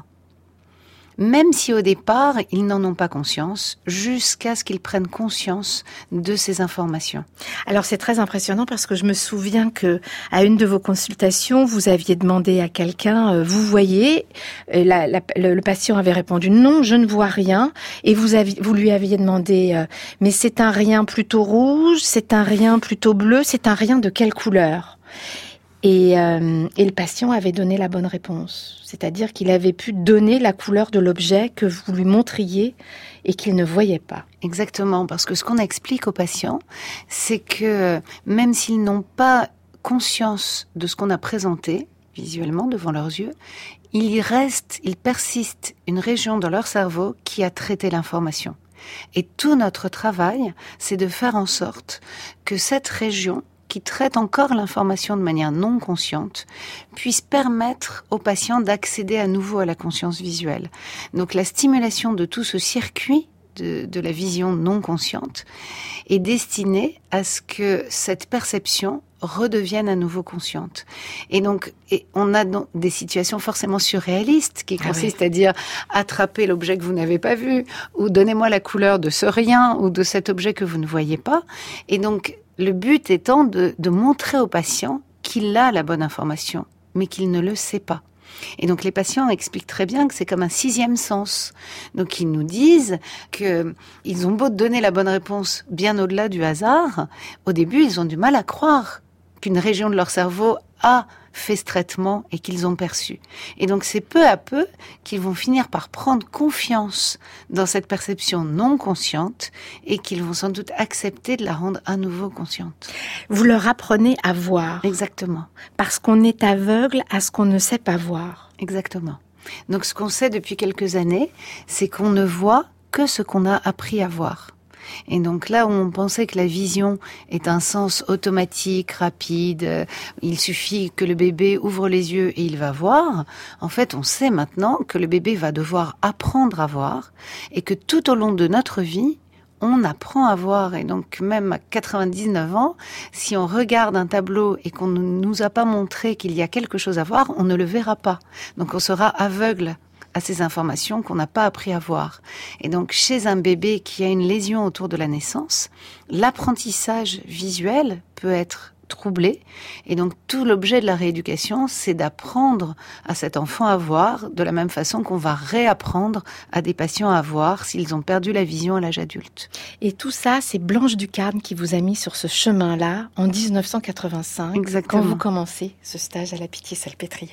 même si au départ, ils n'en ont pas conscience, jusqu'à ce qu'ils prennent conscience de ces informations. Alors c'est très impressionnant parce que je me souviens que à une de vos consultations, vous aviez demandé à quelqu'un, euh, vous voyez, la, la, le, le patient avait répondu non, je ne vois rien, et vous, aviez, vous lui aviez demandé, euh, mais c'est un rien plutôt rouge, c'est un rien plutôt bleu, c'est un rien de quelle couleur ? Et, euh, et le patient avait donné la bonne réponse. C'est-à-dire qu'il avait pu donner la couleur de l'objet que vous lui montriez et qu'il ne voyait pas. Exactement, parce que ce qu'on explique aux patients, c'est que même s'ils n'ont pas conscience de ce qu'on a présenté visuellement devant leurs yeux, il y reste, il persiste une région dans leur cerveau qui a traité l'information. Et tout notre travail, c'est de faire en sorte que cette région qui traite encore l'information de manière non consciente, puisse permettre aux patients d'accéder à nouveau à la conscience visuelle. Donc la stimulation de tout ce circuit de, de la vision non consciente est destinée à ce que cette perception redevienne à nouveau consciente. Et donc, et on a donc des situations forcément surréalistes qui consistent ah oui. à dire attrapez l'objet que vous n'avez pas vu, ou donnez-moi la couleur de ce rien, ou de cet objet que vous ne voyez pas. Et donc, le but étant de, de montrer au patient qu'il a la bonne information, mais qu'il ne le sait pas. Et donc les patients expliquent très bien que c'est comme un sixième sens. Donc ils nous disent que ils ont beau donner la bonne réponse bien au-delà du hasard, au début ils ont du mal à croire qu'une région de leur cerveau a fait ce traitement et qu'ils ont perçu. Et donc c'est peu à peu qu'ils vont finir par prendre confiance dans cette perception non consciente et qu'ils vont sans doute accepter de la rendre à nouveau consciente. Vous leur apprenez à voir. Exactement. Parce qu'on est aveugle à ce qu'on ne sait pas voir. Exactement. Donc ce qu'on sait depuis quelques années, c'est qu'on ne voit que ce qu'on a appris à voir. Et donc là où on pensait que la vision est un sens automatique, rapide, euh, il suffit que le bébé ouvre les yeux et il va voir, en fait on sait maintenant que le bébé va devoir apprendre à voir et que tout au long de notre vie, on apprend à voir. Et donc même à quatre-vingt-dix-neuf ans, si on regarde un tableau et qu'on ne nous a pas montré qu'il y a quelque chose à voir, on ne le verra pas. Donc on sera aveugle à ces informations qu'on n'a pas appris à voir. Et donc, chez un bébé qui a une lésion autour de la naissance, l'apprentissage visuel peut être troublé. Et donc, tout l'objet de la rééducation, c'est d'apprendre à cet enfant à voir de la même façon qu'on va réapprendre à des patients à voir s'ils ont perdu la vision à l'âge adulte. Et tout ça, c'est Blanche Ducarne qui vous a mis sur ce chemin-là en dix-neuf cent quatre-vingt-cinq, Exactement. Quand vous commencez ce stage à la Pitié-Salpêtrière.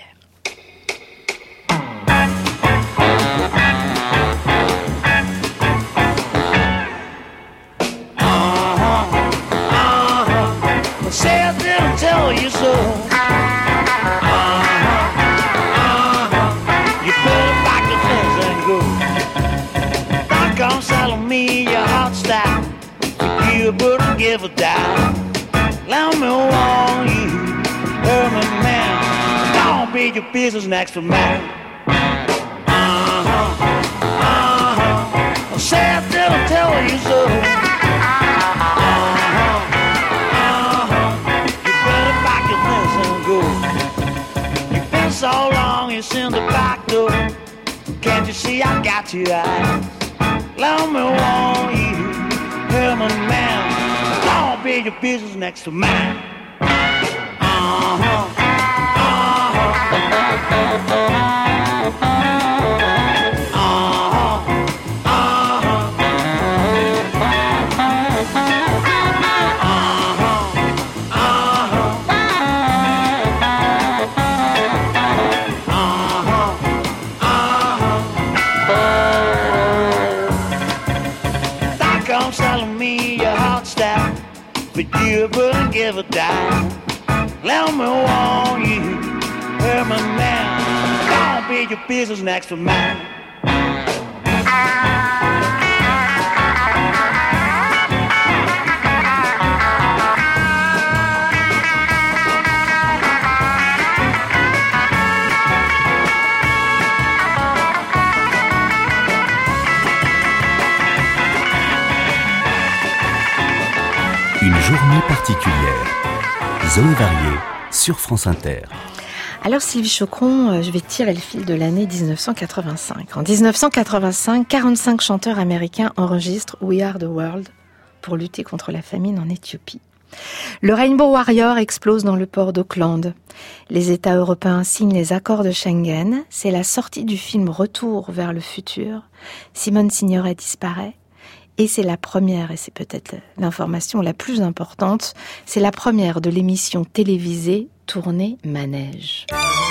Say I didn't tell you so. Uh-huh, uh-huh. You better pack your things and go. Don't come selling me your hot style. You wouldn't give a damn. Let me warn you, Herman man, don't be your business next to mine. Uh-huh, uh-huh. Say I didn't tell you so. So long it's in the back door. Can't you see I got your eyes? Let me warn you, Herman man, don't be your business next to mine. Uh-huh, uh-huh. But you wouldn't give a dime. Let me warn you, Herman man, don't be your business next to mine. Une journée particulière. Zoé Varier sur France Inter. Alors Sylvie Chocron, je vais tirer le fil de l'année dix-neuf cent quatre-vingt-cinq. En dix-neuf cent quatre-vingt-cinq, quarante-cinq chanteurs américains enregistrent We Are the World pour lutter contre la famine en Éthiopie. Le Rainbow Warrior explose dans le port d'Auckland. Les États européens signent les accords de Schengen. C'est la sortie du film Retour vers le futur. Simone Signoret disparaît. Et c'est la première, et c'est peut-être l'information la plus importante, c'est la première de l'émission télévisée Tournée Manège.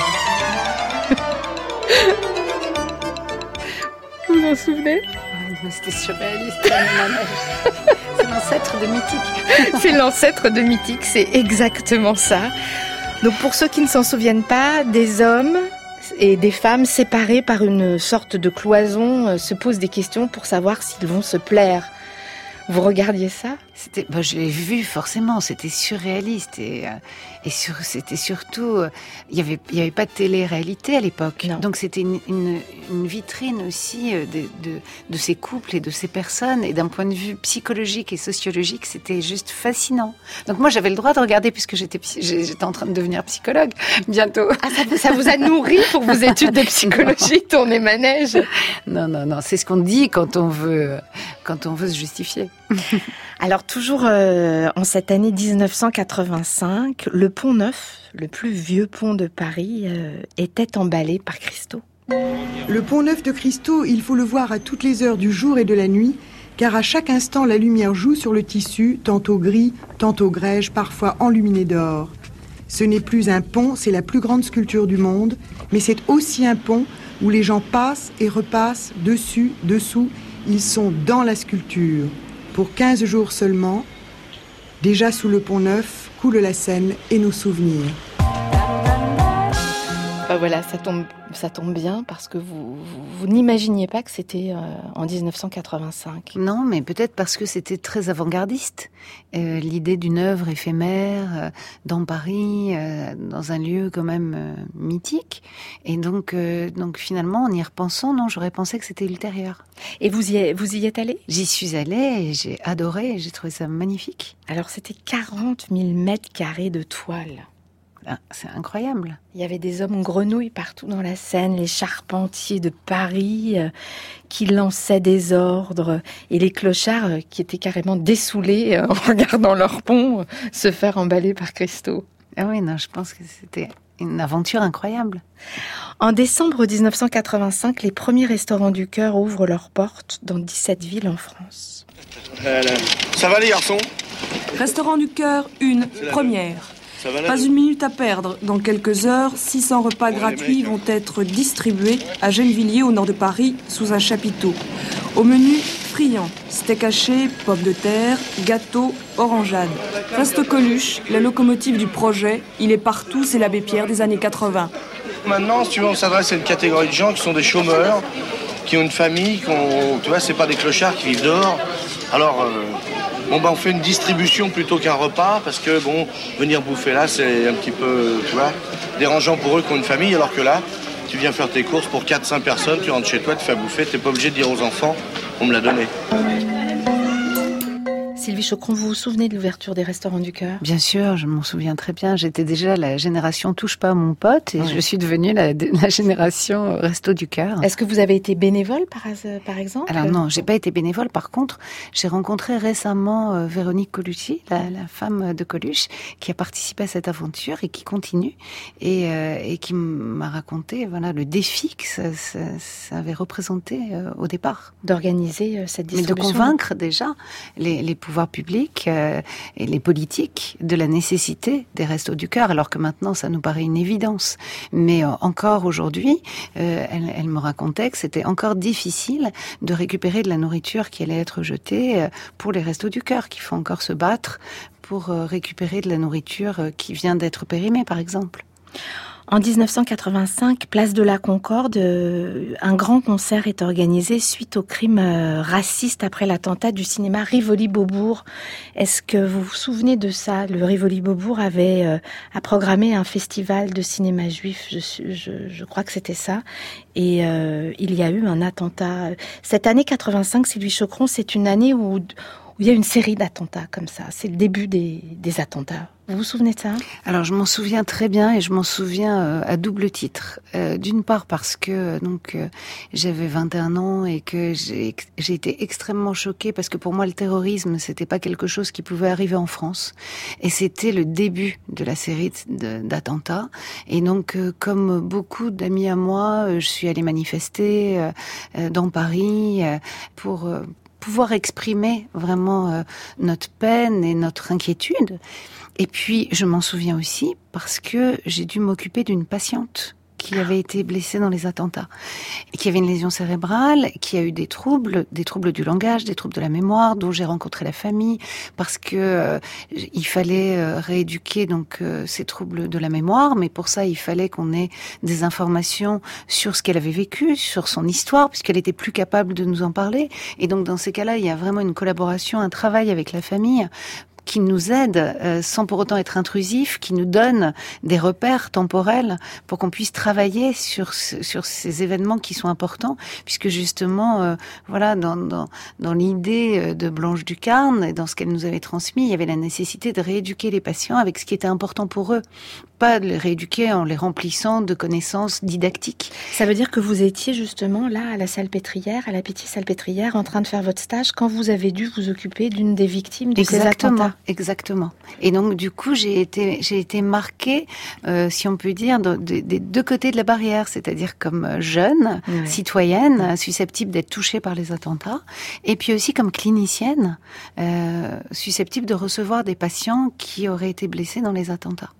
Vous vous en souvenez ? Ouais, c'était surréaliste, Manège. C'est l'ancêtre de Mythique. C'est l'ancêtre de Mythique, c'est exactement ça. Donc pour ceux qui ne s'en souviennent pas, des hommes et des femmes séparées par une sorte de cloison euh, se posent des questions pour savoir s'ils vont se plaire. Vous regardiez ça ? C'était, bah, je l'ai vu forcément, c'était surréaliste et, euh, et sur, c'était surtout, il euh, y avait, il y avait pas de télé-réalité à l'époque, non. Donc c'était une, une, une vitrine aussi euh, de, de, de ces couples et de ces personnes, et d'un point de vue psychologique et sociologique, c'était juste fascinant. Donc moi j'avais le droit de regarder puisque j'étais, j'étais en train de devenir psychologue bientôt. Ah, ça, ça vous a nourri pour vos études de psychologie, Tournée Manège ? Non, non, non, c'est ce qu'on dit quand on veut, quand on veut se justifier. Alors toujours euh, en cette année dix-neuf cent quatre-vingt-cinq, le pont Neuf, le plus vieux pont de Paris, euh, était emballé par cristaux. Le pont Neuf de cristaux, il faut le voir à toutes les heures du jour et de la nuit, car à chaque instant la lumière joue sur le tissu, tantôt gris, tantôt grège, parfois enluminé d'or. Ce n'est plus un pont, c'est la plus grande sculpture du monde, mais c'est aussi un pont où les gens passent et repassent, dessus, dessous, ils sont dans la sculpture. Pour quinze jours seulement, déjà sous le pont Neuf, coule la Seine et nos souvenirs. Bah voilà, ça tombe, ça tombe bien parce que vous, vous, vous n'imaginiez pas que c'était euh, en dix-neuf cent quatre-vingt-cinq. Non, mais peut-être parce que c'était très avant-gardiste. Euh, l'idée d'une œuvre éphémère euh, dans Paris, euh, dans un lieu quand même euh, mythique. Et donc, euh, donc finalement, en y repensant, non, j'aurais pensé que c'était ultérieur. Et vous y, êtes, vous y êtes allée ? J'y suis allée et j'ai adoré, et j'ai trouvé ça magnifique. Alors c'était quarante mille mètres carrés de toile. Ah, c'est incroyable. Il y avait des hommes grenouilles partout dans la Seine, les charpentiers de Paris euh, qui lançaient des ordres et les clochards euh, qui étaient carrément dessoulés euh, en regardant leur pont euh, se faire emballer par Christo. Ah oui, non, je pense que c'était une aventure incroyable. En décembre dix-neuf cent quatre-vingt-cinq, les premiers restaurants du cœur ouvrent leurs portes dans dix-sept villes en France. Ça va les garçons ? Restaurant du cœur, une première. Pas une minute à perdre. Dans quelques heures, six cents repas gratuits vont être distribués à Gennevilliers, au nord de Paris, sous un chapiteau. Au menu, friand, steak haché, pommes de terre, gâteau, orangeade. Resto Coluche, la locomotive du projet. Il est partout, c'est l'abbé Pierre des années quatre-vingts. Maintenant, si tu veux, on s'adresse à une catégorie de gens qui sont des chômeurs, qui ont une famille, qui ont, tu vois, c'est pas des clochards qui vivent dehors. Alors... Euh... Bon, ben, on fait une distribution plutôt qu'un repas, parce que, bon, venir bouffer là, c'est un petit peu, tu vois, dérangeant pour eux qui ont une famille, alors que là, tu viens faire tes courses pour quatre cinq personnes, tu rentres chez toi, tu fais à bouffer, t'es pas obligé de dire aux enfants, on me l'a donné. Sylvie Chocron, vous vous souvenez de l'ouverture des Restaurants du Cœur ? Bien sûr, je m'en souviens très bien. J'étais déjà la génération Touche pas à mon pote et oui. Je suis devenue la, la génération Resto du Cœur. Est-ce que vous avez été bénévole par, par exemple ? Alors non, j'ai pas été bénévole. Par contre, j'ai rencontré récemment euh, Véronique Colucci, la, la femme de Coluche, qui a participé à cette aventure et qui continue et, euh, et qui m'a raconté voilà le défi que ça, ça, ça avait représenté euh, au départ. D'organiser euh, cette distribution. Mais de convaincre déjà les, les pouvoirs publics euh, et les politiques de la nécessité des Restos du Cœur, alors que maintenant ça nous paraît une évidence. Mais euh, encore aujourd'hui, euh, elle, elle me racontait que c'était encore difficile de récupérer de la nourriture qui allait être jetée euh, pour les Restos du Cœur, qu'il faut encore se battre pour euh, récupérer de la nourriture euh, qui vient d'être périmée, par exemple. En dix-neuf cent quatre-vingt-cinq, place de la Concorde, euh, un grand concert est organisé suite au crime euh, raciste après l'attentat du cinéma Rivoli-Beaubourg. Est-ce que vous vous souvenez de ça ? Le Rivoli-Beaubourg avait euh, a programmé un festival de cinéma juif, je, je, je crois que c'était ça, et euh, il y a eu un attentat. Cette année quatre-vingt-cinq, Sylvie Chocron, c'est une année où, où il y a une série d'attentats comme ça. C'est le début des, des attentats. Vous vous souvenez de ça ? Alors je m'en souviens très bien et je m'en souviens euh, à double titre. Euh, d'une part parce que donc euh, j'avais vingt et un ans et que j'ai, j'ai été extrêmement choquée parce que pour moi le terrorisme c'était pas quelque chose qui pouvait arriver en France et c'était le début de la série de, d'attentats et donc euh, comme beaucoup d'amis à moi, euh, je suis allée manifester euh, euh, dans Paris euh, pour euh, pouvoir exprimer vraiment euh, notre peine et notre inquiétude. Et puis, je m'en souviens aussi parce que j'ai dû m'occuper d'une patiente qui avait été blessée dans les attentats, et qui avait une lésion cérébrale, qui a eu des troubles, des troubles du langage, des troubles de la mémoire, dont j'ai rencontré la famille, parce que euh, il fallait euh, rééduquer donc euh, ces troubles de la mémoire, mais pour ça, il fallait qu'on ait des informations sur ce qu'elle avait vécu, sur son histoire, puisqu'elle était plus capable de nous en parler. Et donc, dans ces cas-là, il y a vraiment une collaboration, un travail avec la famille qui nous aide euh, sans pour autant être intrusif, qui nous donne des repères temporels pour qu'on puisse travailler sur ce, sur ces événements qui sont importants, puisque justement, euh, voilà, dans, dans, dans l'idée de Blanche Ducarne et dans ce qu'elle nous avait transmis, il y avait la nécessité de rééduquer les patients avec ce qui était important pour eux, pas de les rééduquer en les remplissant de connaissances didactiques. Ça veut dire que vous étiez justement là à la Salpêtrière, à la Pitié-Salpêtrière, en train de faire votre stage quand vous avez dû vous occuper d'une des victimes de ces attentats. Exactement. Et donc, du coup, j'ai été, j'ai été marquée, euh, si on peut dire, de, de, des deux côtés de la barrière, c'est-à-dire comme jeune, oui. citoyenne, oui. susceptible d'être touchée par les attentats, et puis aussi comme clinicienne, euh, susceptible de recevoir des patients qui auraient été blessés dans les attentats.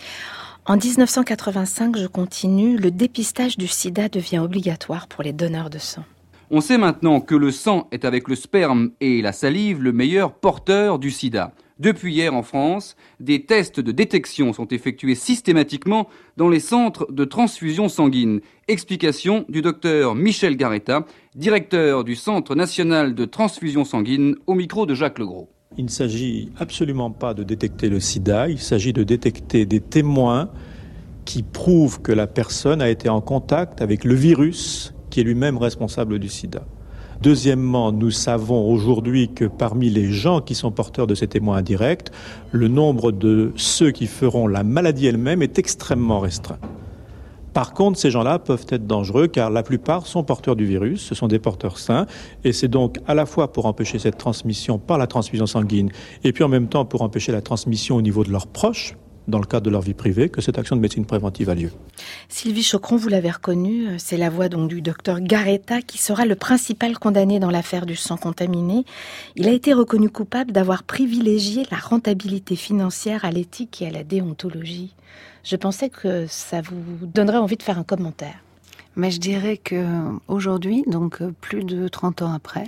En dix-neuf cent quatre-vingt-cinq, je continue, le dépistage du sida devient obligatoire pour les donneurs de sang. On sait maintenant que le sang est avec le sperme et la salive le meilleur porteur du sida. Depuis hier en France, des tests de détection sont effectués systématiquement dans les centres de transfusion sanguine. Explication du docteur Michel Garetta, directeur du Centre national de transfusion sanguine, au micro de Jacques Legros. Il ne s'agit absolument pas de détecter le sida, il s'agit de détecter des témoins qui prouvent que la personne a été en contact avec le virus qui est lui-même responsable du sida. Deuxièmement, nous savons aujourd'hui que parmi les gens qui sont porteurs de ces témoins indirects, le nombre de ceux qui feront la maladie elle-même est extrêmement restreint. Par contre, ces gens-là peuvent être dangereux car la plupart sont porteurs du virus, ce sont des porteurs sains et c'est donc à la fois pour empêcher cette transmission par la transfusion sanguine et puis en même temps pour empêcher la transmission au niveau de leurs proches, dans le cadre de leur vie privée, que cette action de médecine préventive a lieu. Sylvie Chocron, vous l'avez reconnu, c'est la voix donc du docteur Garetta qui sera le principal condamné dans l'affaire du sang contaminé. Il a été reconnu coupable d'avoir privilégié la rentabilité financière à l'éthique et à la déontologie. Je pensais que ça vous donnerait envie de faire un commentaire. Mais je dirais que aujourd'hui, donc plus de trente ans après,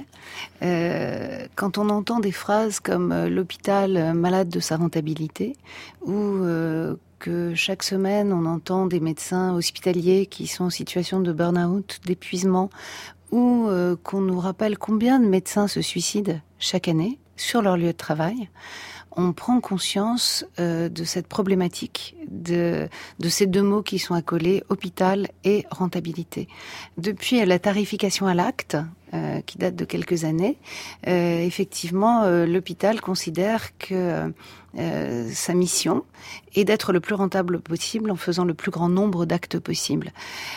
euh, quand on entend des phrases comme euh, l'hôpital malade de sa rentabilité, ou euh, que chaque semaine on entend des médecins hospitaliers qui sont en situation de burn-out, d'épuisement, ou euh, qu'on nous rappelle combien de médecins se suicident chaque année sur leur lieu de travail, on prend conscience euh, de cette problématique, de, de ces deux mots qui sont accolés, hôpital et rentabilité. Depuis la tarification à l'acte, euh, qui date de quelques années, euh, effectivement, euh, l'hôpital considère que euh, sa mission est d'être le plus rentable possible en faisant le plus grand nombre d'actes possibles.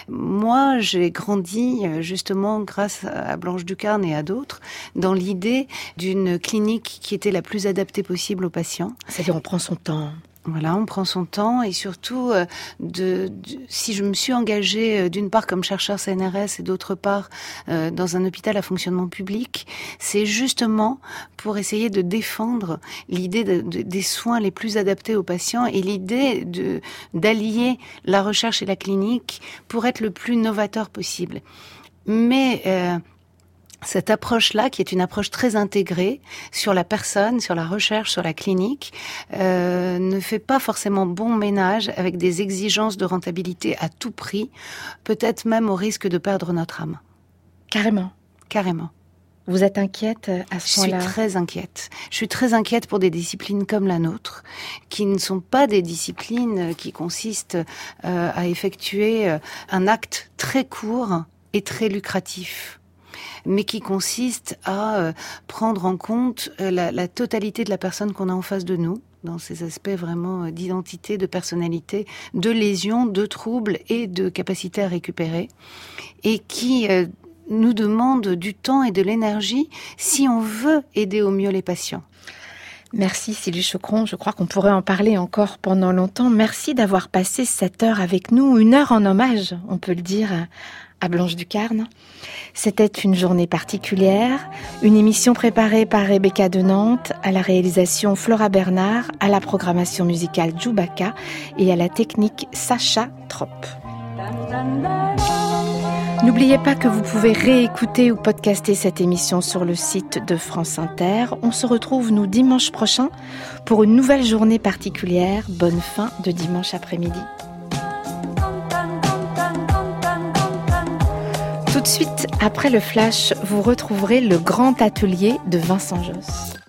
Moi, j'ai grandi justement grâce à Blanche Ducarne et à d'autres dans l'idée d'une clinique qui était la plus adaptée possible aux patients. C'est-à-dire on prend son temps. Voilà, on prend son temps et surtout, euh, de, de, si je me suis engagée euh, d'une part comme chercheur C N R S et d'autre part euh, dans un hôpital à fonctionnement public, c'est justement pour essayer de défendre l'idée de, de, des soins les plus adaptés aux patients et l'idée de d'allier la recherche et la clinique pour être le plus novateur possible. Mais euh, cette approche-là, qui est une approche très intégrée sur la personne, sur la recherche, sur la clinique, euh, ne fait pas forcément bon ménage avec des exigences de rentabilité à tout prix, peut-être même au risque de perdre notre âme. Carrément. Carrément. Vous êtes inquiète à ce point-là ? Je suis très inquiète. Je suis très inquiète pour des disciplines comme la nôtre, qui ne sont pas des disciplines qui consistent euh, à effectuer un acte très court et très lucratif, mais qui consiste à euh, prendre en compte euh, la, la totalité de la personne qu'on a en face de nous, dans ces aspects vraiment euh, d'identité, de personnalité, de lésions, de troubles et de capacité à récupérer, et qui euh, nous demande du temps et de l'énergie si on veut aider au mieux les patients. Merci Sylvie Chocron, je crois qu'on pourrait en parler encore pendant longtemps. Merci d'avoir passé cette heure avec nous, une heure en hommage, on peut le dire, à Blanche Ducarne. C'était une journée particulière, une émission préparée par Rebecca de Nantes, à la réalisation Flora Bernard, à la programmation musicale Djoubaka et à la technique Sacha Trop. N'oubliez pas que vous pouvez réécouter ou podcaster cette émission sur le site de France Inter. On se retrouve, nous, dimanche prochain pour une nouvelle journée particulière. Bonne fin de dimanche après-midi. Tout de suite, après le flash, vous retrouverez le grand atelier de Vincent Josse.